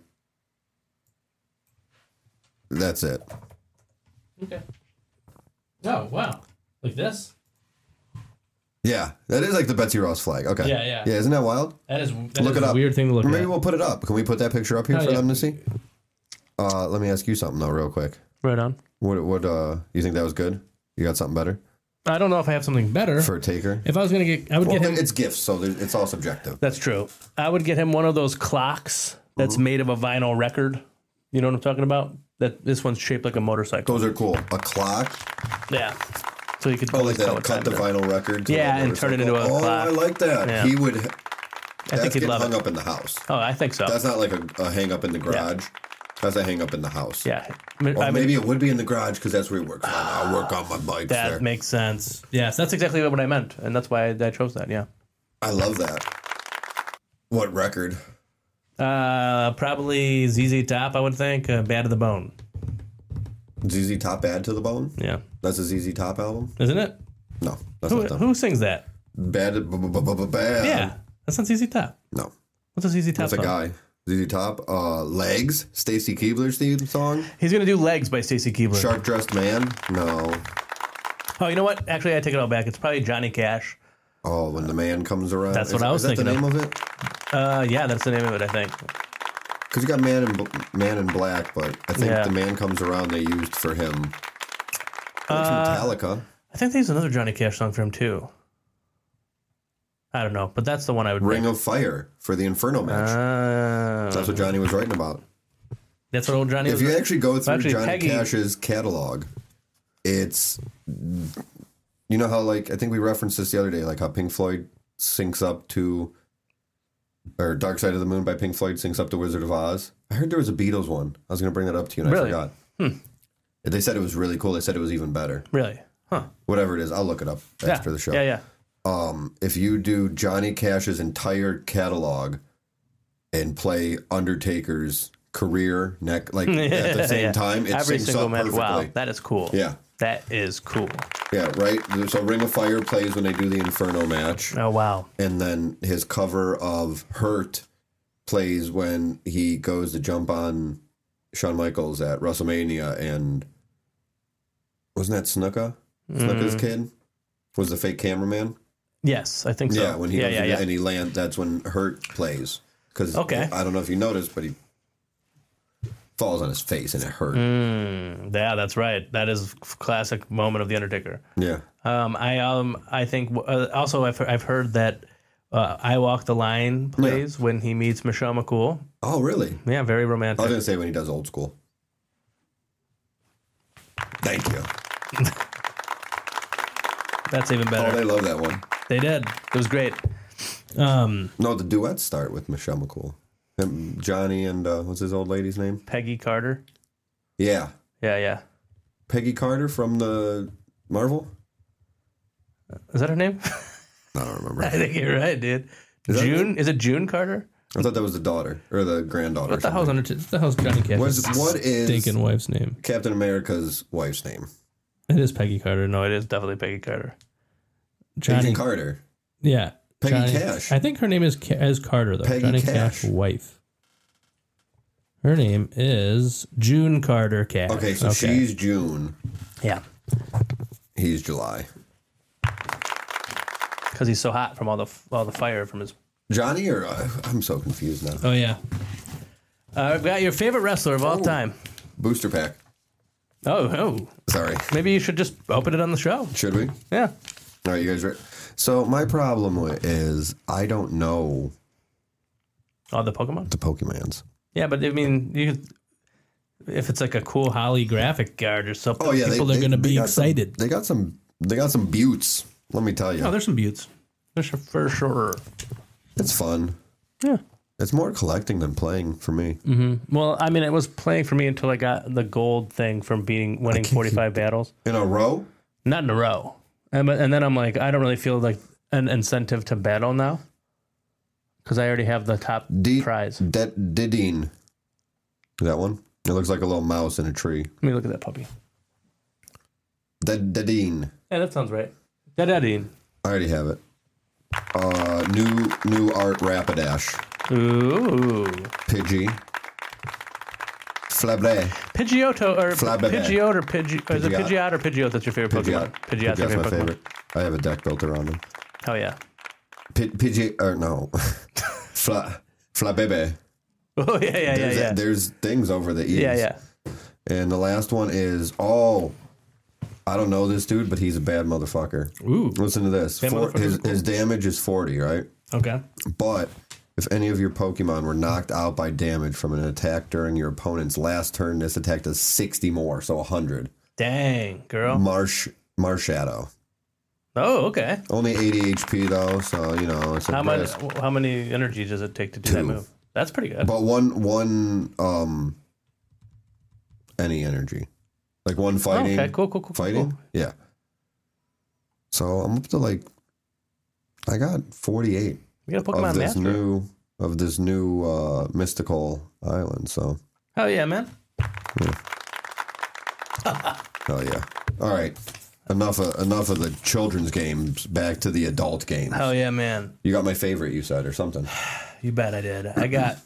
That's it. Okay. Oh wow, like this. Yeah, that is like the Betsy Ross flag. Okay. Yeah, yeah. Yeah, isn't that wild? That is that Look is it a up. weird thing to look Or maybe at. we'll put it up. Can we put that picture up here Oh, for yeah. them to see? Uh, let me ask you something though, real quick. Right on. What? What? Uh, you think that was good? You got something better I don't know if I have something better. for a Taker? If I was gonna get, I would Well, get him. it's gifts, so there's- it's all subjective. That's true. I would get him one of those clocks that's Mm-hmm. made of a vinyl record. You know what I'm talking about? That this one's shaped like a motorcycle. Those are cool. A clock. Yeah. So you could Oh, always like tell that. what Cut time the it is. vinyl record. to Yeah, the and turn it into motorcycle. a oh, clock. I like that. Yeah. He would. I That's think he'd getting love hung it. up in the house. Oh, I think so. That's not like a, a hang up in the garage. That's a hang up in the house. Yeah. I mean, Or I mean, maybe it would be in the garage because that's where he works. I work on my bikes that there. makes sense. Yes, that's exactly what I meant, and that's why I chose that. Yeah. I love that. What record? Uh, probably Z Z Top. I would think uh, Bad to the Bone. Z Z Top Bad to the Bone? Yeah. That's a Z Z Top album? Isn't it? No, that's Who not them. who sings that? Bad, b- b- b- b- bad. Yeah, that's not Z Z Top. No, What's a Z Z Top that's a song? guy. Z Z Top. Uh, Legs. Stacy Keebler's theme song. He's gonna do Legs by Stacy Keibler. Sharp Dressed Man. No. Oh, you know what? Actually, I take it all back. It's probably Johnny Cash. Oh, when the man comes around. That's Is what that- I was is that thinking the of. name of it? Uh, yeah, that's the name of it. I think. Because you got Man in Bl- Man in Black, but I think Yeah. the man comes around they used for him. That's Uh, Metallica. I think there's another Johnny Cash song for him too. I don't know, but that's the one I would. Ring pick. of Fire for the Inferno match. Uh, That's what Johnny was writing about. that's what old Johnny. If was you actually go through Actually, Johnny Peggy- Cash's catalog, it's, you know how, like, I think we referenced this the other day, like how Pink Floyd syncs up to, or Dark Side of the Moon by Pink Floyd syncs up to Wizard of Oz. I heard there was a Beatles one. I was going to bring that up to you and Really? I forgot. They said it was really cool. They said it was even better. really, huh? Whatever it is, I'll look it up Yeah. after the show. Yeah, yeah. Um, if you do Johnny Cash's entire catalog and play Undertaker's career neck, like at the same Yeah. time. It Every syncs single up match. perfectly. Wow, that is cool. Yeah. That is cool. Yeah, right? So Ring of Fire plays when they do the Inferno match. Oh, wow. And then his cover of Hurt plays when he goes to jump on Shawn Michaels at WrestleMania. And wasn't that Snuka? Snuka's Mm. kid? Was the fake cameraman? Yes, I think so. Yeah, when he yeah, goes yeah, to- yeah. and he lands, that's when Hurt plays. Because Okay. I don't know if you noticed, but he falls on his face and it hurt. Mm, yeah, that's right. That is a classic moment of the Undertaker. Yeah. Um, I um, I think uh, also I've I've heard that uh, I Walk the Line plays when he meets Michelle McCool. Oh, really? Yeah, very I was romantic. going to say when he does Old School. Thank you. That's even Oh, better. they love that one. They did. It was great. Um, No, the duets start with Michelle McCool. Him, Johnny and, uh, what's his old lady's name? Peggy Carter. Yeah. Yeah, yeah. Peggy Carter from the Marvel? Is that her name? I don't remember. I think you're right, dude. Is that June? Is it June Carter? I thought that was the daughter or the granddaughter. What the or hell's something. under? What the hell's Johnny Cash's What's- what is- stinking wife's name? Captain America's wife's name. It is Peggy Carter. No, it is definitely Peggy Carter. Johnny Agent Carter. Yeah. Peggy Johnny, Cash. I think her name is Ca- is Carter though. Peggy Johnny Cash. Cash wife. Her name is June Carter Cash. Okay, so she's June. yeah, He's July. because he's so hot from all the all the fire from his. Johnny or uh, I'm so confused now. Oh yeah. Uh, I've got your favorite wrestler of all time. Booster pack. Oh oh. Sorry. Maybe you should just open it on the show. Should we? Yeah. All right, you guys ready? So my problem wi- is I don't know Oh, the Pokemon. the Pokemons. Yeah, but I mean, you could, if it's like a cool Holly graphic card or something, Oh yeah, people they, are going to they be got some- excited. they got some. They got some buttes. Let me tell you, Oh, there's some buttes. There's some for sure. it's fun. Yeah. It's more collecting than playing for me. Well, I mean, it was playing for me until I got the gold thing from beating winning can't forty-five battles, In a row? not in a row. And but- and then I'm like, I don't really feel like an incentive to battle now because I already have the top D- prize. De- Didine. That one? It looks like a little mouse in a tree. Let me look at that puppy. De- Didine. Yeah, that sounds right. Dadadine. I already have it. Uh, new new art Rapidash. Ooh. Pidgey. Flabre. Pidgeotto or Flabébé. Pidgeot or Pidgeot. Is it Pidgeot. Pidgeot or Pidgeot that's your favorite Pidgeot. Pokemon? Pidgeot's your Pidgeot's my favorite Pokemon. favorite. I have a deck built around him. Oh yeah. P- Pidgey, or no. Fla, Flabebe. Oh yeah, yeah, yeah, There's, yeah. there's things over the ears. Yeah, yeah. And the last one is, oh, I don't know this dude, but he's a bad motherfucker. Ooh. Listen to this. Bad Four, motherfucker his, is cool. his damage is forty, right? Okay. But if any of your Pokemon were knocked out by damage from an attack during your opponent's last turn, this attack does sixty more, so one hundred. Dang, girl. Marsh Marshadow. Oh, okay. Only eighty H P, though, so, you know, it's a How many risk. how many energy does it take to do that Two. move? That's pretty good. But one, one, um, any energy. Like one fighting. okay, cool, cool, cool, cool, Fighting? cool. Yeah. So I'm up to like, I got forty-eight You got a of Pokemon this Master. new, of this new, uh, mystical island, so. Oh yeah, man. Oh yeah. All right. Enough of enough of the children's games. Back to the adult games. Oh yeah, man. You got my favorite, you said, or something. You bet I did. I got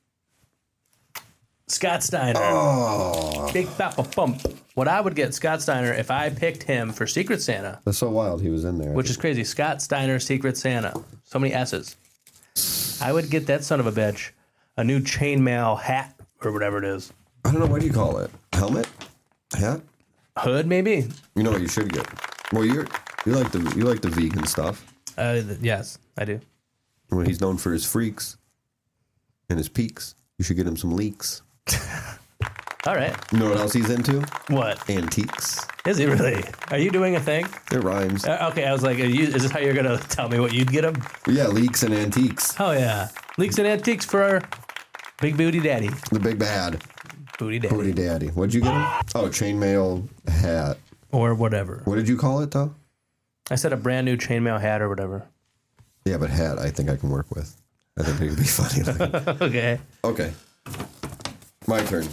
Scott Steiner. Oh, Big Papa Pump. What I would get Scott Steiner if I picked him for Secret Santa, that's so wild. He was in there. which is crazy. Scott Steiner, Secret Santa. So many S's. I would get that son of a bitch a new chainmail hat or whatever it is. I don't know, what do you call it? Helmet, hat. Hood, maybe. You know what you should get. Well, you're you like the you like the vegan stuff. Uh, th- yes, I do. When he's known for his freaks and his peaks, you should get him some leaks. All right. You know what else he's into? What Antiques. is he really? Are you doing a thing? It rhymes. Uh, okay, I was like, are you, is this how you're gonna tell me what you'd get him? Yeah, leaks and antiques. Oh yeah, leaks and antiques for our big booty daddy. The big bad Booty daddy. booty daddy. What'd you get him? Oh, chainmail hat. Or whatever. What did you call it though? I said a brand new chainmail hat or whatever. Yeah, but hat I think I can work with. I think it would be funny. Okay. Okay. My turn.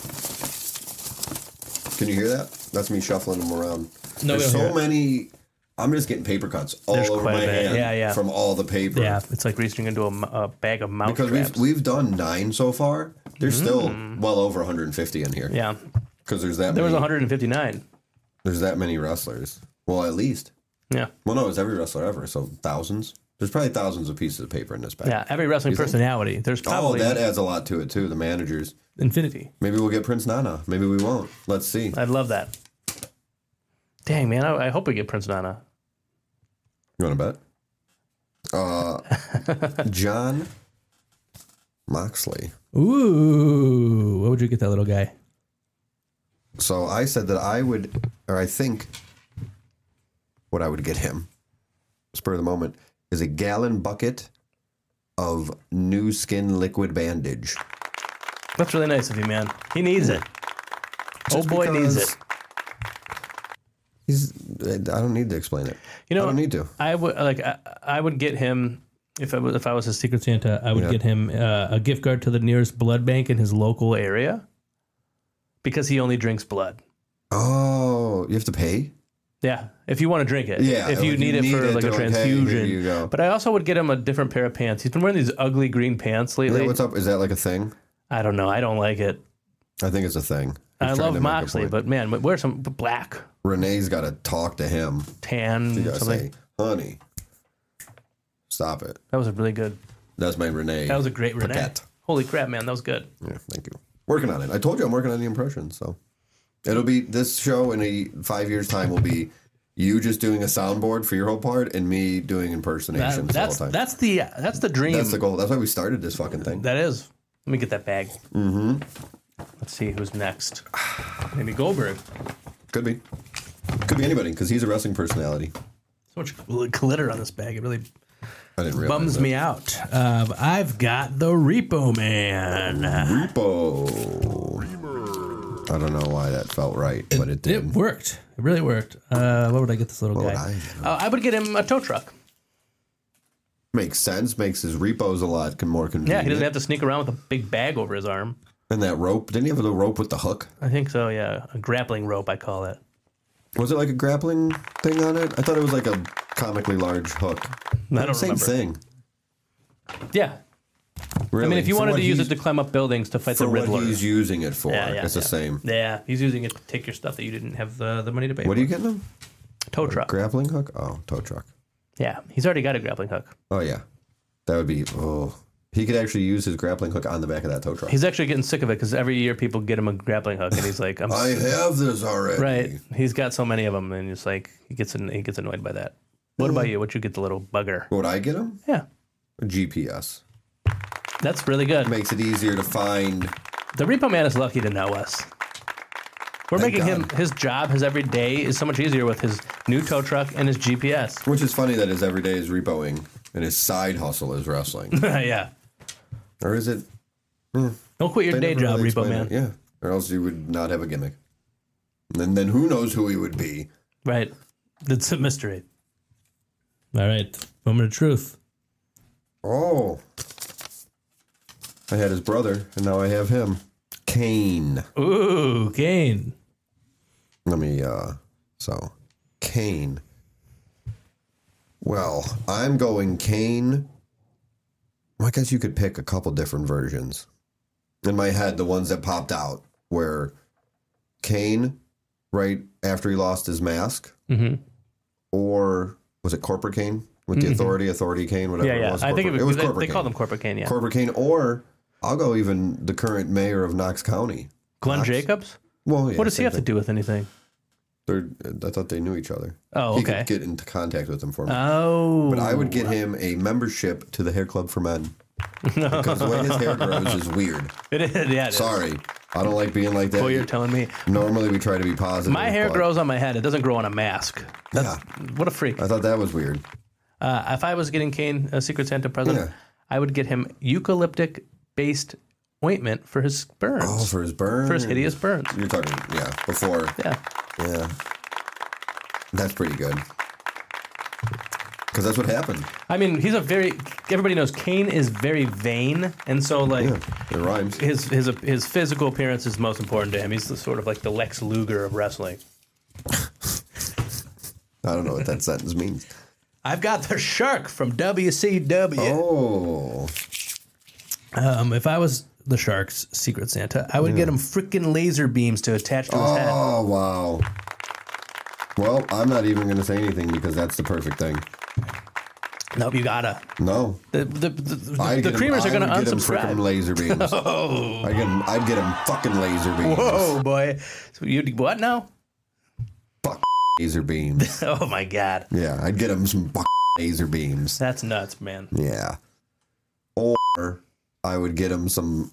Can you hear that? That's me shuffling them around. No, There's we don't so hear it. many. I'm just getting paper cuts all There's over quite my a bit. hand Yeah, yeah. from all the paper. Yeah, it's like reaching into a, m- a bag of mouse Because traps. we've, we've done nine so far. There's still well over one hundred fifty in here. yeah, Because there's that there was many, one hundred fifty-nine. there's that many wrestlers. Well, at least. Yeah, Well, no, it's every wrestler ever. So thousands. There's probably thousands of pieces of paper in this bag. yeah. Every wrestling You think? personality. There's Oh, probably that adds a lot to it, too. The managers. infinity. Maybe we'll get Prince Nana. Maybe we won't. Let's see. I'd love that. Dang, man, I, I hope we get Prince Nana. You want to bet? Uh, John Moxley. Ooh, what would you get that little guy? So I said that I would, or I think what I would get him, spur of the moment, is a gallon bucket of new skin liquid bandage. That's really nice of you, man. He needs it. Just oh boy, needs because it. He's. I don't need to explain it. You know, I don't need to. I would like. I, I would get him if I was if I was a Secret Santa. I would Yeah. get him uh, a gift card to the nearest blood bank in his local area because he only drinks blood. Oh, you have to pay? Yeah, if you want to drink it. Yeah, if you like need you it need for it like to, a like, hey, transfusion. here you go. But I also would get him a different pair of pants. He's been wearing these ugly green pants lately. Yeah, what's up? Is that like a thing? I don't know. I don't like it. I think it's a thing. He's I trying love to make a Moxley, point. but man, wear some black, Renee's got to talk to him. tan, You got to something. say, honey, stop it. That was a really good. That's my Renee. That was a great Renee. Paquette. Holy crap, man, that was good. Yeah, thank you. Working on it. I told you I'm working on the impression, so it'll be this show in a five years time will be you just doing a soundboard for your whole part and me doing impersonations That, that's all the time. that's the that's the dream. That's the goal. That's why we started this fucking thing. That is. Let me get that bag. Mm-hmm. Let's see who's next. Maybe Goldberg. Could be. Could be anybody because he's a wrestling personality. So much glitter on this bag. It really I didn't realize bums that. me out. Uh, I've got the Repo Man. Repo. I don't know why that felt right, but it did. It worked. It really worked. Uh, what would I get this little What would guy? I get him? Uh, I would get him a tow truck. Makes sense. Makes his repos a lot con- more Yeah, convenient. he doesn't have to sneak around with a big bag over his arm. And that rope. Didn't he have the rope with the hook? I think so, yeah. A grappling rope, I call it. Was it like a grappling thing on it? I thought it was like a comically large hook. I don't Same remember. thing. Yeah. Really. I mean, if you For wanted what to use he's- it to climb up buildings to fight for the what Riddler. he's using it for, yeah, yeah, it's yeah. the same. Yeah, he's using it to take your stuff that you didn't have the, the money to pay What for. are you getting him? Tow truck. Grappling hook? Oh, tow truck. Yeah, he's already got a grappling hook. Oh yeah, that would be. Oh, he could actually use his grappling hook on the back of that tow truck. He's actually getting sick of it because every year people get him a grappling hook, and he's like, "I'm I s- have this already. right." He's got so many of them, and it's like he gets an, he gets annoyed by that. What about you? What you get the little bugger? What would I get him? Yeah, A G P S. that's really good. Makes it easier to find. The Repo Man is lucky to know us. We're Thank making him God. his job, his every day is so much easier with his new tow truck and his G P S. Which is funny that his everyday is repoing and his side hustle is wrestling. Yeah, Or is it? don't quit your They day never job, really Repo explain Man. it. Yeah. Or else you would not have a gimmick. And then who knows who he would be. Right, it's a mystery. All right, moment of truth. Oh. I had his brother, and now I have him. Kane. Ooh, Kane. Let me, uh, so, Kane. Well, I'm going Kane. Well, I guess you could pick a couple different versions. In my head, the ones that popped out were Kane, right after he lost his mask, Mm-hmm. or was it Corporate Kane with the Authority, Authority Kane, whatever Yeah, it yeah. was. I think it Corporate- was, it was they, Corporate they Kane. called him Corporate Kane, yeah. Corporate Kane, or I'll go even the current mayor of Knox County. Glenn Knox. Jacobs? Well, yeah, What does he same have to thing. do with anything? They're, I thought they knew each other. Oh, He okay. could get into contact with them for me. Oh. But I would get him a membership to the Hair Club for Men. Because the way his hair grows is weird. It is, yeah. It is. Sorry. I don't like being like that. Well, you're telling me. Normally we try to be positive. My hair but grows on my head. It doesn't grow on a mask. Yeah. What a freak. I thought that was weird. Uh, if I was getting Kane a Secret Santa present, Yeah. I would get him eucalyptic-based ointment for his burns. Oh, for his burn. For his hideous burns. You're talking, yeah, before. Yeah. Yeah. That's pretty good. Because that's what happened. I mean, he's a very. Everybody knows Kane is very vain, and so like Yeah, it rhymes. his his his physical appearance is most important to him. He's the sort of like the Lex Luger of wrestling. I don't know what that sentence means. I've got the Shark from W C W. Oh. Um, if I was the Shark's Secret Santa, I would get him freaking laser beams to attach to his head. Oh, wow. Well, I'm not even going to say anything because that's the perfect thing. Nope, you gotta. No. The the the, I'd the get creamers him, are gonna I would get him freaking unsubscribe. laser beams. Oh, I'd get him, I'd get him fucking laser beams. whoa, boy! So you what now? Fuck laser beams. Oh my god, Yeah, I'd get him some fucking laser beams. that's nuts, man. Yeah. Or I would get him some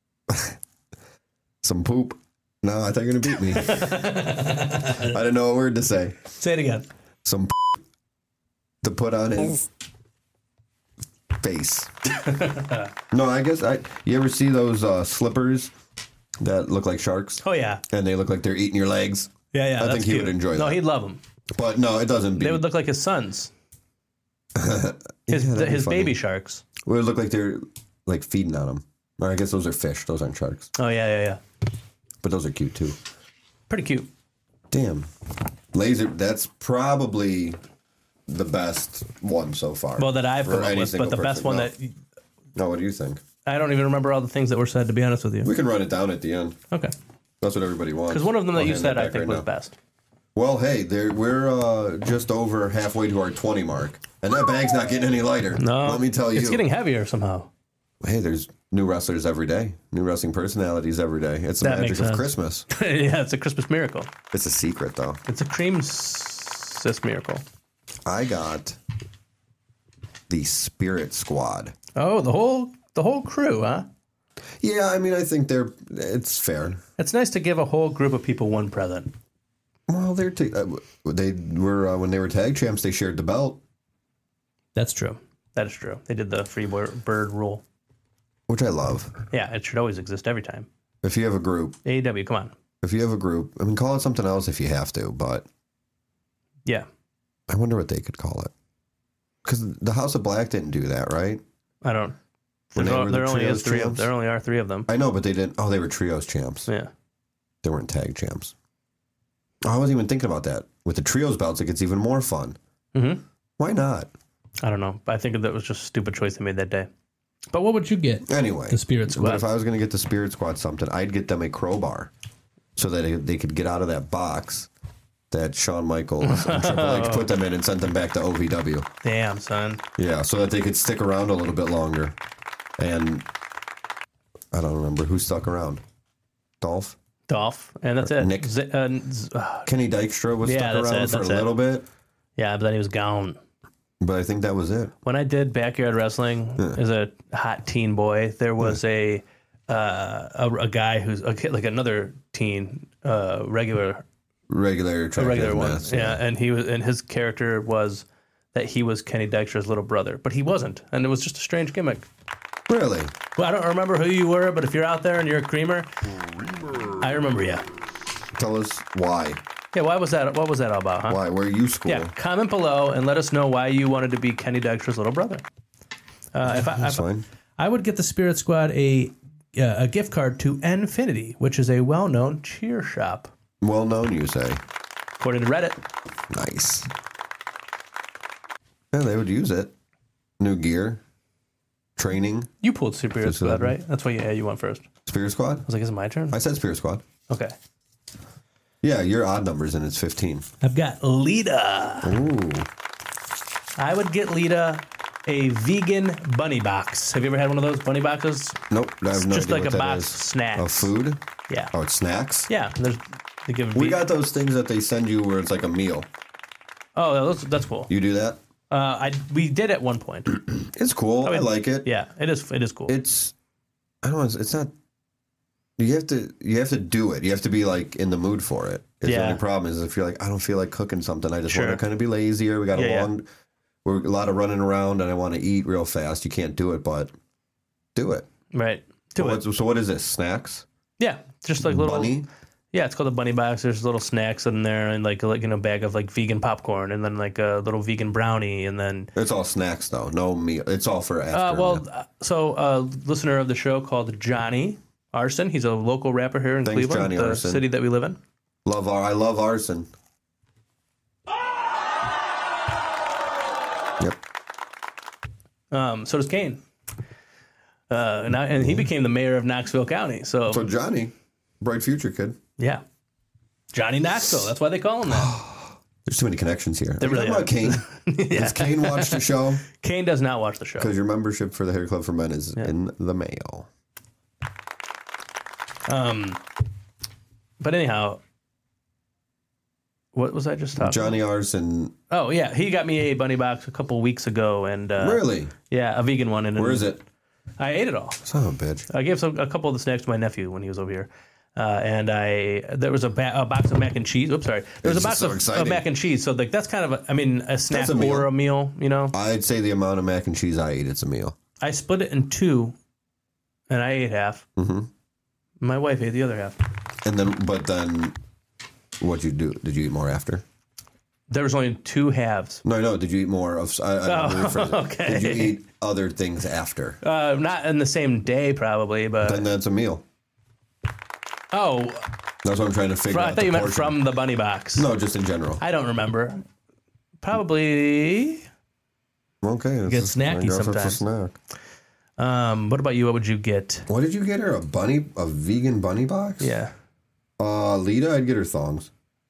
some poop. No, I thought you were going to beat me. I didn't know a word to say. Say it again. Some to put on his face. No, I guess I. You ever see those uh, slippers that look like sharks? Oh yeah, And they look like they're eating your legs? yeah, yeah. I that's think he cute. would enjoy No, that. he'd love them. But no, it doesn't beat. They would look like his sons, his Yeah, that'd be his funny. baby sharks. It would look like they're like feeding on them. Or I guess those are fish. Those aren't sharks. Oh yeah, yeah, yeah. But those are cute too. Pretty cute. Damn. Laser, that's probably the best one so far. Well, that I've For come up any with, single but the best person. one No. that No, what do you think? I don't even remember all the things that were said. To be honest with you. We can run it down at the end. Okay. That's what everybody wants. Because one of them that I'll you hand said I back think right was now. best. Well, hey, there we're uh, just over halfway to our twenty mark, and that bag's not getting any lighter. No, Let me tell you. it's getting heavier somehow. Hey, there's new wrestlers every day, new wrestling personalities every day. It's the That magic makes of sense. Christmas. Yeah, it's a Christmas miracle. It's a secret, though. It's a cream sis miracle. I got the Spirit Squad. Oh, the whole the whole crew, huh? Yeah, I mean, I think they're. It's fair. It's nice to give a whole group of people one present. Well, they're t- uh, they were uh, when they were tag champs. They shared the belt, That's true. That is true. They did the free bird rule. which I love. Yeah, it should always exist every time. If you have a group, A E W, come on. if you have a group, I mean, call it something else if you have to. But Yeah, I wonder what they could call it. Because the House of Black didn't do that, right? I don't. When There, they were the there only trios is three. Of, champs? there only are three of them. I know, but they didn't. Oh, they were trios champs. Yeah. They weren't tag champs. I wasn't even thinking about that. With the trios belts, it gets even more fun. Mm-hmm. Why not? I don't know. I think that was just a stupid choice they made that day. But what would you get? Anyway, The Spirit Squad. But if I was going to get the Spirit Squad something, I'd get them a crowbar so that they, they could get out of that box that Shawn Michaels and Triple H put them in and sent them back to O V W. Damn, son. Yeah, so that they could stick around a little bit longer. And I don't remember who stuck around. Dolph? Dolph, and that's it. Nick. Z- uh, z- uh, Kenny Dykstra was Yeah, stuck that's around it, for that's a it. little bit, yeah, but then he was gone. but I think that was it. When I did backyard wrestling as a hot teen boy, there was a, uh, a a guy who's a kid, like another teen, uh, regular Regular, a regular one, mass, yeah. And he was, and his character was that he was Kenny Dykstra's little brother, but he wasn't, and it was just a strange gimmick. Really? Well, I don't remember who you were, but if you're out there and you're a creamer, I remember you. Tell us why. Yeah, why was that? What was that all about? Huh? Why? Where you school? Yeah, comment below and let us know why you wanted to be Kenny Dykstra's little brother. Uh, if I, That's if I- fine. I would get the Spirit Squad a uh, a gift card to Nfinity, which is a well-known cheer shop, Well known, you say. according to Reddit. Nice. Yeah, they would use it. New gear, training, You pulled Spirit Just Squad, eleven. right? That's why you, yeah, you went first. I Spirit Squad. was like, is it my turn? I said Spirit Squad. Okay. Yeah, your odd numbers and it's fifteen. I've got Lita. Ooh, I would get Lita a vegan bunny box. Have you ever had one of those bunny boxes? nope. I have no just idea like what a that box is. of snacks. Of food? Yeah. Oh, it's snacks. Yeah. There's they give We ve- got those things that they send you where it's like a meal. Oh, that's, that's cool. You do that? Uh, I we did at one point. It's cool. I, mean, like it. Yeah, it is. It is cool. It's. I don't know. It's, it's not. You have to. You have to do it. You have to be like in the mood for it. It's Yeah. The only problem is if you're like, I don't feel like cooking something. I just Sure. want to kind of be lazy, or we got Yeah, a yeah. long. We're a lot of running around, and I want to eat real fast. You can't do it, but do it. right. To So, it. what's- so what is this? Snacks? Yeah, just like little. Bunny? Yeah, it's called a bunny box. There's little snacks in there, and like like you know, bag of like vegan popcorn, and then like a little vegan brownie, and then It's all snacks though, no meal. It's all for after. uh, well, meal. uh, so a listener of the show called Johnny Arson. He's a local rapper here in Thanks, Cleveland, Johnny the Arson. city that we live in. love ar- I love arson. Yep. Um, so does Kane. Uh, and, I, and he became the mayor of Knoxville County. So, So Johnny, bright future kid. yeah, Johnny Knoxville. That's why they call him that. There's too many connections here. There Are you really talking are. about Kane? Does Kane watch the show? Kane does not watch the show. Because your membership for the Hair Club for Men is in the mail. Um, but anyhow, what was I just talking? Johnny Arson. Oh yeah, he got me a bunny box a couple weeks ago, and uh, Really? yeah, a vegan one. And Where is it? I ate it all. Son of a bitch. I gave some, a couple of the snacks to my nephew when he was over here. Uh, and I there was a, ba- a box of mac and cheese. Oops, sorry. There was This a is box so of, of exciting. mac and cheese. So like that's kind of a, I mean a snack That's a meal. or a meal. You know, I'd say the amount of mac and cheese I eat, it's a meal. I split it in two, and I ate half. Mm-hmm. My wife ate the other half. And then, but then, what'd you do? Did you eat more after? There was only two halves. No, no. Did you eat more of? I, I don't Oh, rephrase it. okay. Did you eat other things after? Uh, not in the same day, probably, but Then that's a meal. oh, That's what I'm trying to figure I out. thought the you meant portion. from the bunny box. No, just in general. I don't remember. Probably. Okay. it's Get a- snacky I guess it's sometimes. a snack. Um, what about you? What would you get? What did you get her? A bunny? A vegan bunny box? Yeah. Uh, Lita, I'd get her thongs.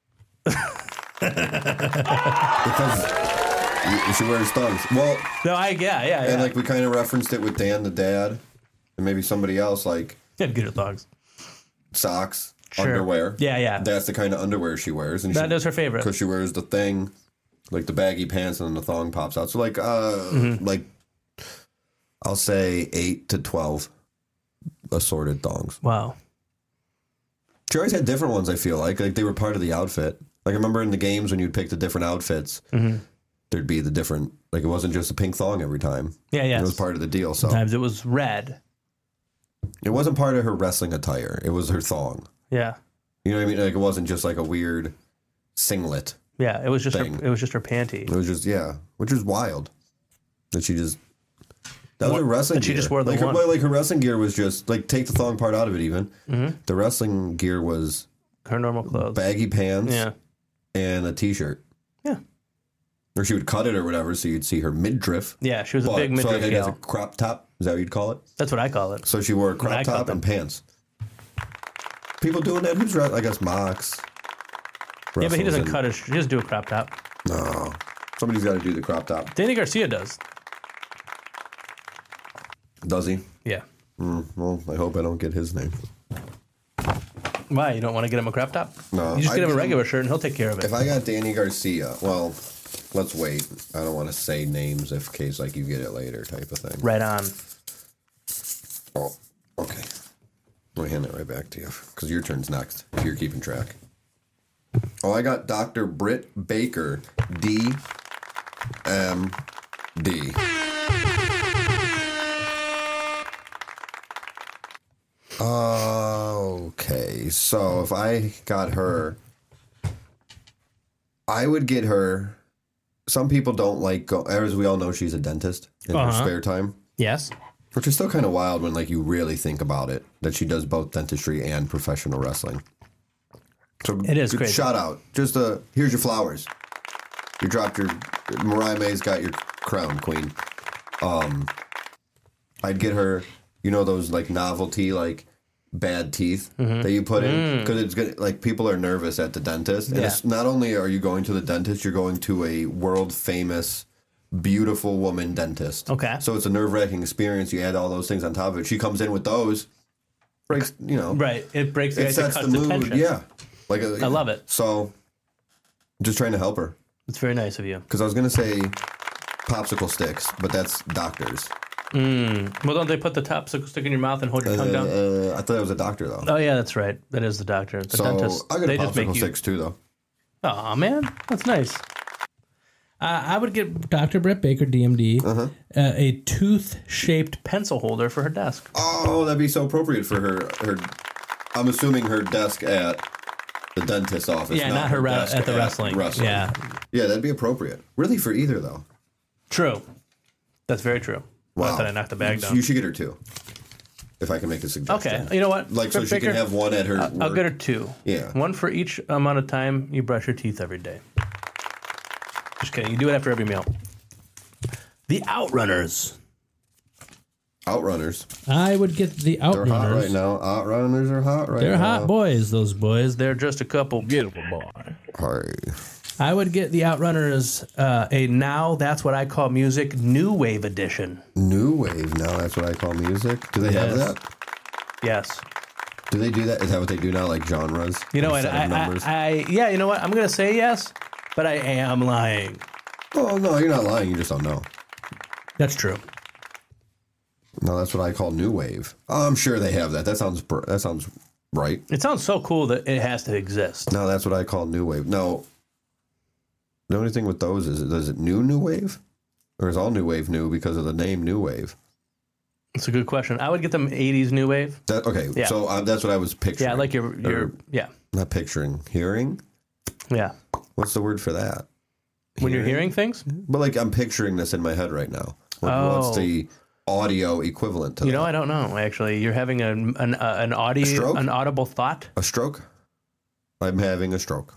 Because she wears thongs. Well, No, I yeah yeah yeah. and like we kind of referenced it with Dan the dad, and maybe somebody else, like yeah, good at dogs. socks, Sure. underwear. Yeah, yeah. That's the kind of underwear she wears, and That she, is her favorite. because she wears the thing, like the baggy pants, and then the thong pops out. So like, uh, Mm-hmm. like I'll say eight to twelve assorted thongs. Wow. She always had different ones. I feel like like they were part of the outfit. Like I remember in the games when you'd pick the different outfits, Mm-hmm. there'd be the different. Like it wasn't just a pink thong every time. Yeah, yeah. It was part of the deal. So Sometimes it was red. it wasn't part of her wrestling attire. It was her thong. Yeah. You know what I mean? Like it wasn't just like a weird singlet. Yeah, it was just her, Thing. it was just her panty. It was just yeah, which was wild. That she just that was her wrestling. And she gear. just wore the like her, one. well, like her wrestling gear was just like take the thong part out of it. Even Mm-hmm. the wrestling gear was Her normal clothes. baggy pants Yeah. and a t-shirt. Yeah. Or she would cut it or whatever, so you'd see her midriff. Yeah, she was a But- big so midriff I guess a gal. crop top. Is that what you'd call it? That's what I call it. So she wore a When I crop cut top them. and pants. People doing that? Who's re- I guess Mox. Yeah, but he doesn't wrestles cut his. He doesn't do a crop top. in- No, somebody's got to do the crop top. Danny Garcia does. Does he? Yeah. Mm, well, I hope I don't get his name. Why? You don't want to get him a crop top? No, You just I get him a just- regular shirt and he'll take care of it. If I got Danny Garcia, well, let's wait. I don't want to say names if case like you get it later type of thing. Right on. Oh, okay. Let me hand that right back to you because your turn's next. If you're keeping track. Oh, I got Doctor Britt Baker, D M D. Okay, so if I got her, I would get her. Some people don't like go, as we all know, she's a dentist in her Uh-huh. spare time. Yes. Which is still kind of wild when, like, you really think about it, that she does both dentistry and professional wrestling. So It is good crazy. Shout out. Just uh, here's your flowers. You dropped your Mariah May's got your crown, queen. Um, I'd get her, you know, those like novelty like bad teeth Mm-hmm. that you put in Mm. because it's good. Like people are nervous at the dentist, and Yeah. it's not only are you going to the dentist, you're going to a world famous. Beautiful woman dentist. Okay. So it's a nerve wracking experience. You add all those things on top of it. She comes in with those, breaks, you know, Right. It breaks the it ice. It sets cuts the the mood. tension. Yeah. Like a, I love it. So just trying to help her It's very nice of you. because I was going to say popsicle sticks, but that's doctors. Well, don't they put the top stick in your mouth and hold your tongue down? Uh, I thought it was a doctor though. Oh, yeah, that's right. That is the doctor. The so dentist. I got They a just make popsicle you. sticks too though. Oh man, that's nice. Uh, I would get Doctor Brett Baker, D M D, Uh-huh. uh, a tooth-shaped pencil holder for her desk. Oh, that'd be so appropriate for her. Her, I'm assuming her desk at the dentist's office. Yeah, not her re- desk at the wrestling. wrestling. Yeah. Yeah, that'd be appropriate. Really for either, though. True. That's very true. Wow. Not that I knocked the bag down. You should get her two. If I can make a suggestion. Okay. You know what? Like, so Pick she can her- have one at her I'll, work. I'll get her two. Yeah. One for each amount of time you brush your teeth every day. Just kidding. You do it after every meal. The Outrunners. Outrunners. I would get the They're hot Outrunners. right now. Outrunners are hot right They're now. hot boys, those boys. They're just a couple beautiful boys. Hi. I would get the Outrunners uh, a Now That's What I Call Music New Wave edition. New wave. Now that's what I call music. Do they have Yes. that? Yes. Do they do that? Is that what they do now? Like genres? You know what? Instead of I, numbers? I, I, yeah, you know what? I'm going to say yes, but I am lying. Oh, no, you're not lying. You just don't know. That's true. No, that's what I call new wave. Oh, I'm sure they have that. That sounds br- that sounds right. It sounds so cool that it has to exist. No, that's what I call new wave. No, the only thing with those is, is it new new wave? Or is all new wave new because of the name new wave? It's a good question. I would get them eighties New Wave. That, okay, Yeah. so uh, that's what I was picturing. Yeah, like your, your Or yeah, not picturing. Hearing? yeah. What's the word for that? When you're hearing things? But like I'm picturing this in my head right now. What, Oh. What's the audio equivalent to You that? know, I don't know, actually. You're having an, an, uh, an, audio, stroke? an audible thought? A stroke? I'm having a stroke.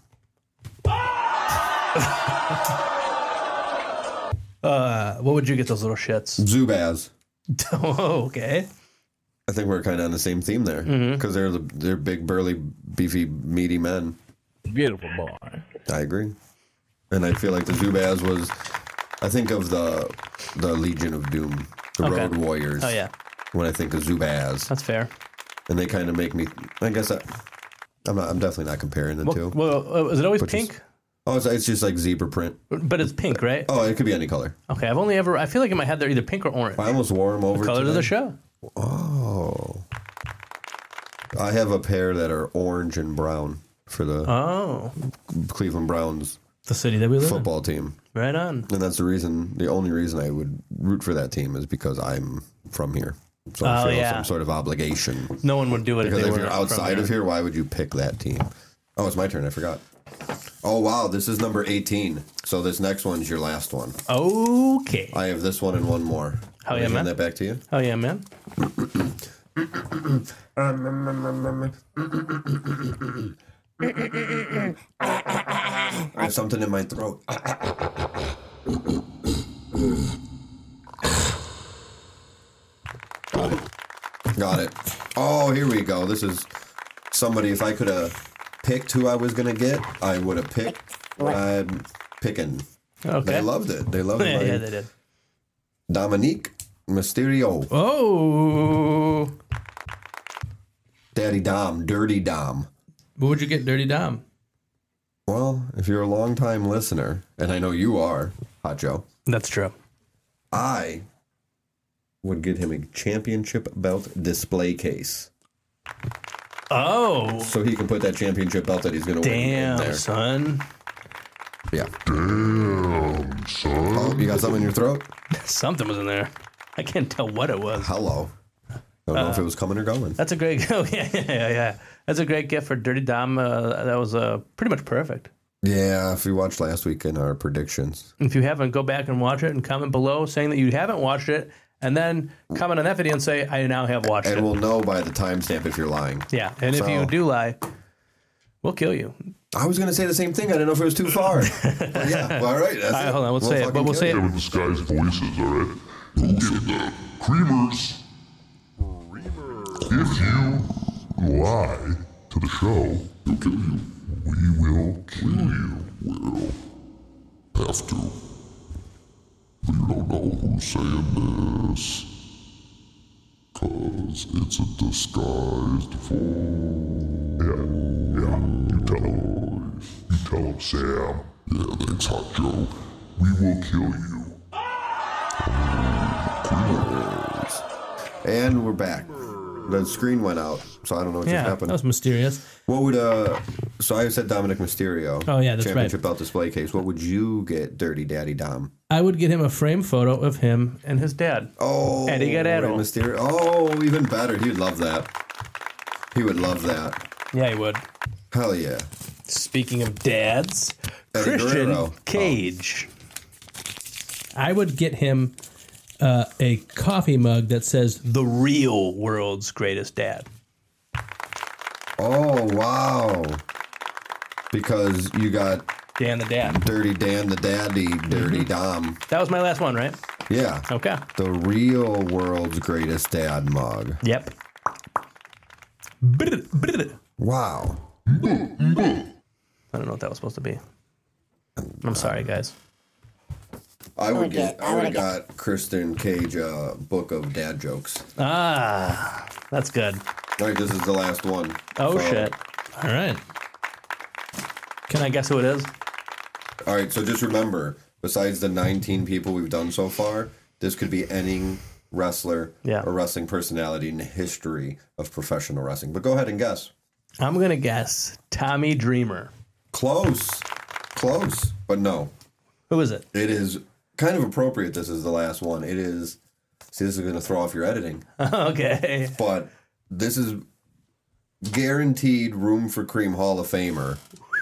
Uh, what would you get those little shits? Zubaz. Oh, okay. I think we're kind of on the same theme there Mm-hmm. because they're the they're big, burly, beefy, meaty men. Beautiful boy. I agree, and I feel like the Zubaz was. I think of the the Legion of Doom, the Okay. Road Warriors. Oh, yeah. When I think of Zubaz, That's fair. and they kind of make me. I guess I, I'm not. I'm definitely not comparing the Well, two. well uh, is it always But just- pink? Oh, it's, it's just like zebra print. But it's pink, right? Oh, it could be any color. Okay, I've only ever, I feel like in my head they're either pink or orange. I almost wore them over. Colors today. of the show. Oh, I have a pair that are orange and brown for the Oh, Cleveland Browns the city that we live football team. in. Right on. And that's the reason, the only reason I would root for that team is because I'm from here. So I Oh, feel yeah. some sort of obligation. No one would do it Because if if they you're were outside of here, why would you pick that team? Oh, it's my turn. I forgot. Oh, wow. This is number eighteen. So this next one's your last one. Okay. I have this one and one more. Oh, Can I yeah, hand man. that back to you? Oh, yeah, man. I have something in my throat. Got it. Got it. Oh, here we go. This is somebody, if I could have picked who I was going to get, I would have picked what I'm picking. Okay. They loved it. They loved yeah, it. yeah, they did. Dominique Mysterio. Oh. Daddy Dom. Dirty Dom. What would you get, Dirty Dom? Well, if you're a long-time listener, and I know you are, Hot Joe, That's true. I would get him a championship belt display case. Oh. So he can put that championship belt that he's going to win in Damn, there. son. Yeah. Damn, son. Oh, you got something in your throat? Something was in there. I can't tell what it was. Hello. I don't know if it was coming or going. That's a great, oh, yeah, yeah, yeah, yeah. That's a great gift for Dirty Dom. Uh, that was uh, pretty much perfect. Yeah, if you watched last week in our predictions. If you haven't, go back and watch it and comment below saying that you haven't watched it, and then comment on that video and say, I now have watched And it. we'll know by the timestamp if you're lying. Yeah, and if So- you do lie, we'll kill you. I was going to say the same thing. I didn't know if it was too far. But yeah, well, all right. That's All right, it. hold on, we'll say it, fucking but we'll kill say you. it. With this guy's voices, all right? Those are the creamers. If you lie to the show, we'll kill you. We will kill you. We'll have to. But you don't know who's saying this. Cause it's a disguised voice. Yeah, yeah. You tell him. You tell him, Sam. Yeah, thanks, Hot Joe. We will kill you. And we're back. The screen went out, so I don't know what Yeah, just happened. That was mysterious. What would uh? So I said Dominic Mysterio. Oh, yeah, that's championship right. belt display case. What would you get, Dirty Daddy Dom? I would get him a frame photo of him and his dad. Oh, Eddie Guerrero. Rey Mysterio. Oh, even better. He would love that. He would love that. Yeah, he would. Hell yeah. Speaking of dads, Eddie Christian Guerrero. Cage. I would get him uh, a coffee mug that says The real world's greatest dad. Oh, wow. Because you got Dan the dad. Dirty Dan the Daddy, Dirty Mm-hmm. Dom. That was my last one, right? Yeah. Okay. The real world's greatest dad mug. Yep. Wow. I don't know what that was supposed to be. I'm sorry, guys. I would get. Okay, I I would have would've got Kristen Cage a book of dad jokes. Ah, that's good. All right, this is the last one. Oh, So- shit. all right. Can I guess who it is? All right, so just remember, besides the nineteen people we've done so far, this could be any wrestler Yeah. or wrestling personality in the history of professional wrestling. But go ahead and guess. I'm going to guess Tommy Dreamer. Close, close, but no. Who is it? It is kind of appropriate. This is the last one. It is. See, this is going to throw off your editing, Okay. but this is guaranteed room for cream Hall of Famer.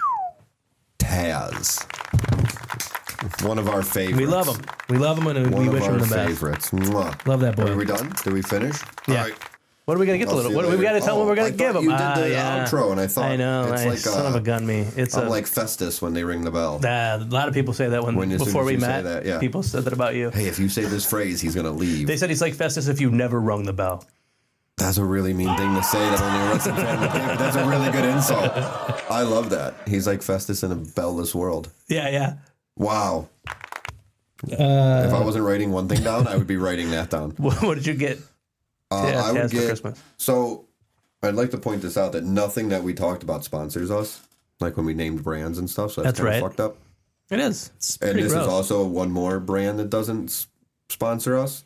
Taz. One of our favorites. We love him. We love him and One we of wish our him the best. favorites. Mwah. Love that boy. Are we done? Did we finish? Yeah. All right. What are we going to get I'll to? see Little? you What do we got to later. tell him? We're Oh, going I to give thought him. you did Ah, the yeah. outro, and I thought I know. it's I, like, son uh, of a gun me. It's I'm a, like Festus when they ring the bell. uh, a lot of people say that when, When as soon before as we you say met. that, yeah. People said that about you. Hey, if you say this phrase, he's going to leave. They said he's like Festus if you never rung the bell. That's a really mean thing to say that only a wrestling fan would think. That's a really good insult. I love that. He's like Festus in a bellless world. Yeah, yeah. Wow. Uh, If I wasn't writing one thing down, I would be writing that down. What, what did you get? Uh, Yeah, I Taz would for get. Christmas. So, I'd like to point this out that nothing that we talked about sponsors us, like when we named brands and stuff. So that's, That's kind of right. fucked up. It is. It's And pretty this gross. is also one more brand that doesn't s- sponsor us.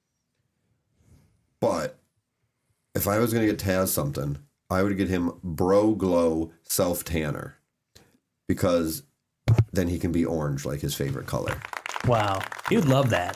But if I was going to get Taz something, I would get him Bro Glow Self Tanner, because then he can be orange like his favorite color. Wow. He would love that.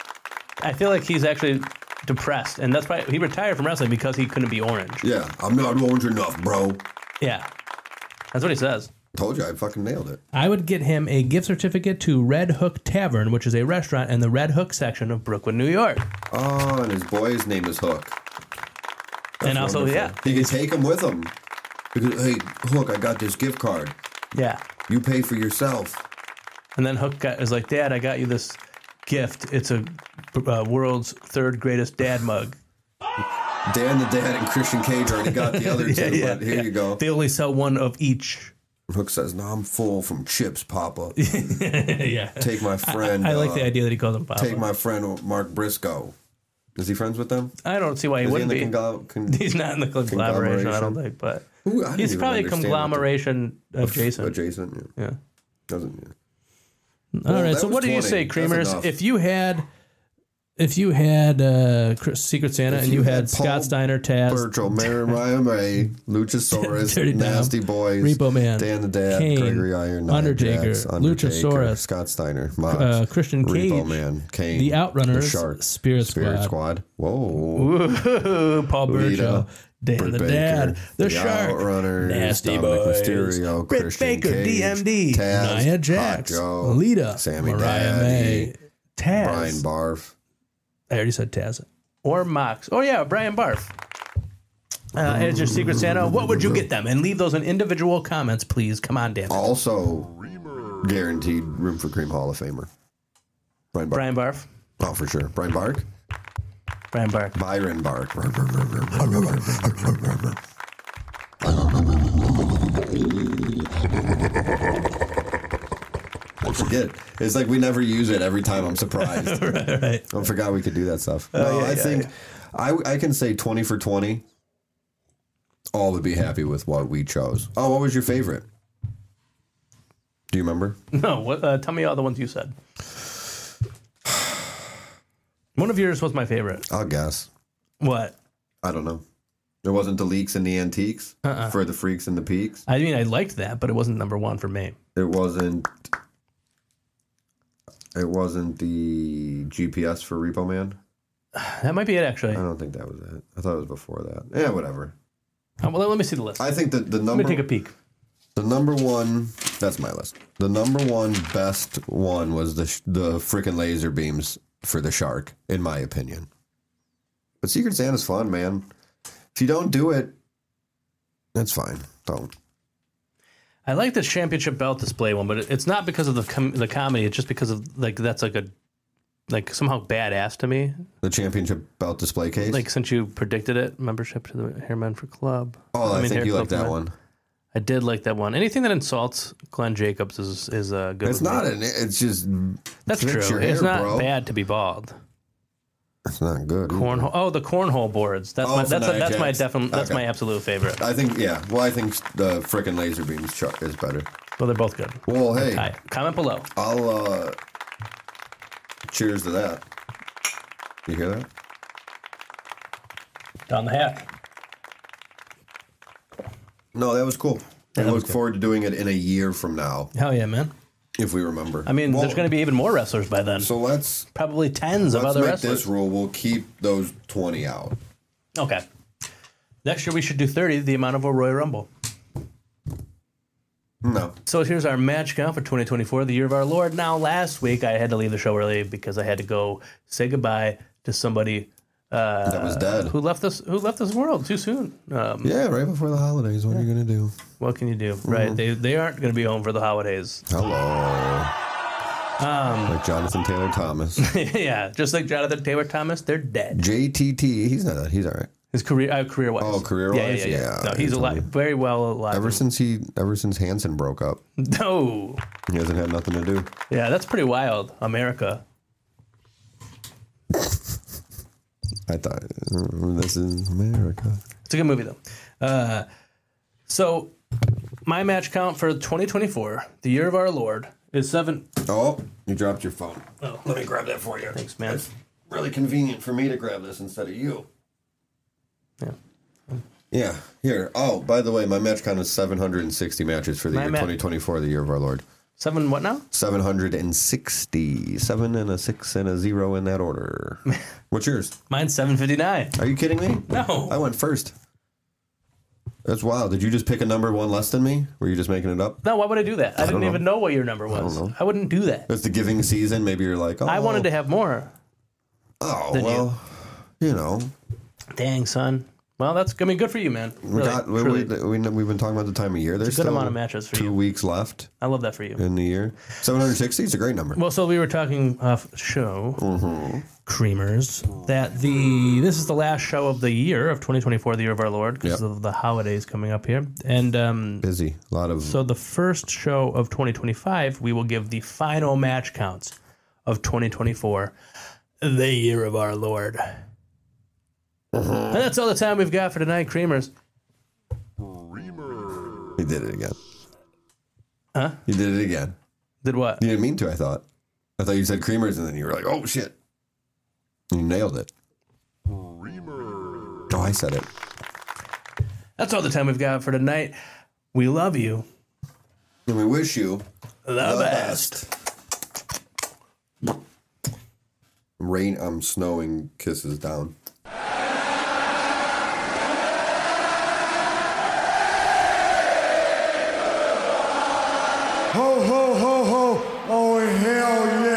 I feel like he's actually depressed, and that's why he retired from wrestling because he couldn't be orange. Yeah, I'm not orange enough, bro. Yeah. That's what he says. Told you, I fucking nailed it. I would get him a gift certificate to Red Hook Tavern, which is a restaurant in the Red Hook section of Brooklyn, New York. Oh, and his boy's name is Hook. That's And also, wonderful. yeah. He can take him with him. Because, hey, Hook, I got this gift card. Yeah. You pay for yourself. And then Hook got, is like, Dad, I got you this gift. It's a uh, world's third greatest dad mug. Dan the Dad and Christian Cage already got the other Yeah, two, yeah, but here yeah. you go. They only sell one of each. Hook says, no, I'm full from chips, Papa. yeah. Take my friend. I like uh, the idea that he calls him Papa. Take my friend Mark Briscoe. Is he friends with them? I don't see why he Is he in wouldn't the be. congl- con- He's not in the conglomeration, I don't Conglomeration? think, but Ooh, I didn't he's even probably understand what the- conglomeration adjacent. Adjacent, yeah. Yeah. Doesn't, yeah. All Well, right. that So was what do you twenty. say, That's Creamers? enough. If you had, if you had uh, Chris- Secret Santa If and you you had had Scott Paul Steiner, Taz, Virgil, Mary Mariah May, Luchasaurus, Dirty Dom, Nasty Boys, Repo Man, Dan the Dad, Kane, Gregory Iron, Nia Undertaker, Jax, Undertaker, Luchasaurus, Scott Steiner, Mox, uh, Christian Cage, Repo Man, Kane, The Outrunners, the Shark, Spirit Spirit Squad. Squad. Whoa. Ooh, Paul Lita, Burchill, Dan Britt the Baker, Dad, The the Shark, Outrunners, Nasty Dominic Boys, Mysterio, Britt Christian Baker, Cage, D M D, Taz, Nia Jax, Hot Joe, Lita, Sammy Mariah Daddy, May, Taz. Brian Barf. I already said Taz. or Mox. Oh, yeah, Brian Barf. Uh, as your Secret Santa, what would you get them? And leave those in individual comments, please. Come on, Dan. Also, guaranteed room for cream Hall of Famer. Brian Bark. Brian Barf. Oh, for sure. Brian Bark. Brian Barf. Byron Bark. I forget. It's like we never use it every time I'm surprised. right, right. I forgot we could do that stuff. no, yeah, I yeah, think I, I can say twenty for twenty. All would be happy with what we chose. Oh, what was your favorite? Do you remember? No, what, uh, tell me all the ones you said. One of yours was my favorite. I'll guess. What? I don't know. It wasn't the leaks and the antiques Uh-uh. for the freaks and the peaks. I mean, I liked that, but it wasn't number one for me. It wasn't. It wasn't the G P S for Repo Man. That might be it, actually. I don't think that was it. I thought it was before that. Yeah, whatever. Uh, well, let me see the list. I think that the Let number. me take a peek. The number one. That's my list. The number one best one was the sh- the freaking laser beams for the shark, in my opinion. But Secret Santa's fun, man. If you don't do it, that's fine. Don't. I like the championship belt display one, but it- it's not because of the com- the comedy. It's just because of like that's like a like somehow badass to me. The championship belt display case. Like since you predicted it, membership to the Hairmen for Club. oh, I, mean, think Hair you Club like that for Men. one. I did like that one. Anything that insults Glenn Jacobs is is uh, good. It's with me. not an. It's just. That's fix true. your It's hair, not bro. bad to be bald. It's not good. either. Cornhole. Oh, the cornhole boards. That's Oh, my for that's Nia that's my Jax. definite that's Okay. my absolute favorite. I think yeah. Well, I think the frickin' laser beams chart is better. Well, they're both good. Well, hey, All right, comment below. I'll uh cheers to that. You hear that? Down the hatch. No, that was cool. I that was look forward to doing it in a year from now, Hell yeah, man. if we remember. I mean, Well, there's going to be even more wrestlers by then. So let's Probably tens of let's other make wrestlers. this rule. We'll keep those twenty out. Okay. Next year we should do thirty, the amount of a Royal Rumble. No. So here's our match count for twenty twenty-four, the year of our Lord. Now, last week I had to leave the show early because I had to go say goodbye to somebody uh, That was dead. who left this who left this world too soon. Um, Yeah, right before the holidays. What are you gonna do? What can you do? Mm-hmm. Right? They they aren't going to be home for the holidays. Hello. Um, Like Jonathan Taylor Thomas. yeah, just like Jonathan Taylor Thomas, they're dead. J T T. He's not. He's all right. His career, uh, career wise. Oh, career-wise? Yeah, yeah, yeah. Yeah, No, you he's told alive, me. very well alive. Ever since he, ever since Hanson broke up, No. he hasn't had nothing to do. Yeah, that's pretty wild. America. I thought uh, this is America. It's a good movie though. Uh, so my match count for twenty twenty-four, the year of our Lord, is seven. Oh, you dropped your phone. Oh, Let me grab that for you. thanks, man. It's really convenient for me to grab this instead of you. Yeah. Yeah, here. Oh, by the way, my match count is seven hundred sixty matches for the My year ma- twenty twenty-four, the year of our Lord. Seven what now? seven hundred sixty. Seven and a six and a zero in that order. What's yours? Mine's seven fifty-nine. Are you kidding me? No. I went first. That's wild. Did you just pick a number one less than me? Were you just making it up? No, why would I do that? I, didn't know. even know what your number was. know. I, wouldn't do that. It's the giving season. Maybe you're like, oh. I wanted to have more. Oh, than well, you know. Dang, son. Well, that's gonna be good for you, man. We Really, got, we, truly. we, we, we've been talking about the time of year. There's It's a good still amount of matches for two you. weeks left I love that for you. in the year. seven hundred sixty is a great number. Well, so we were talking off show, Mm-hmm. Creamers, that the this is the last show of the year of twenty twenty-four, the year of our Lord, because Yep. of the holidays coming up here. And um, Busy. A lot of. so the first show of twenty twenty-five, we will give the final match counts of twenty twenty-four, the year of our Lord. And that's all the time we've got for tonight, Creamers. he did it again. Huh? You did it again. Did what? You didn't mean to, I thought. I thought you said creamers, and then you were like, oh, shit. You nailed it. Oh, I said it. That's all the time we've got for tonight. We love you. And we wish you The, best. Rain, I'm snowing kisses down. Ho, ho, ho, ho. Oh, hell yeah.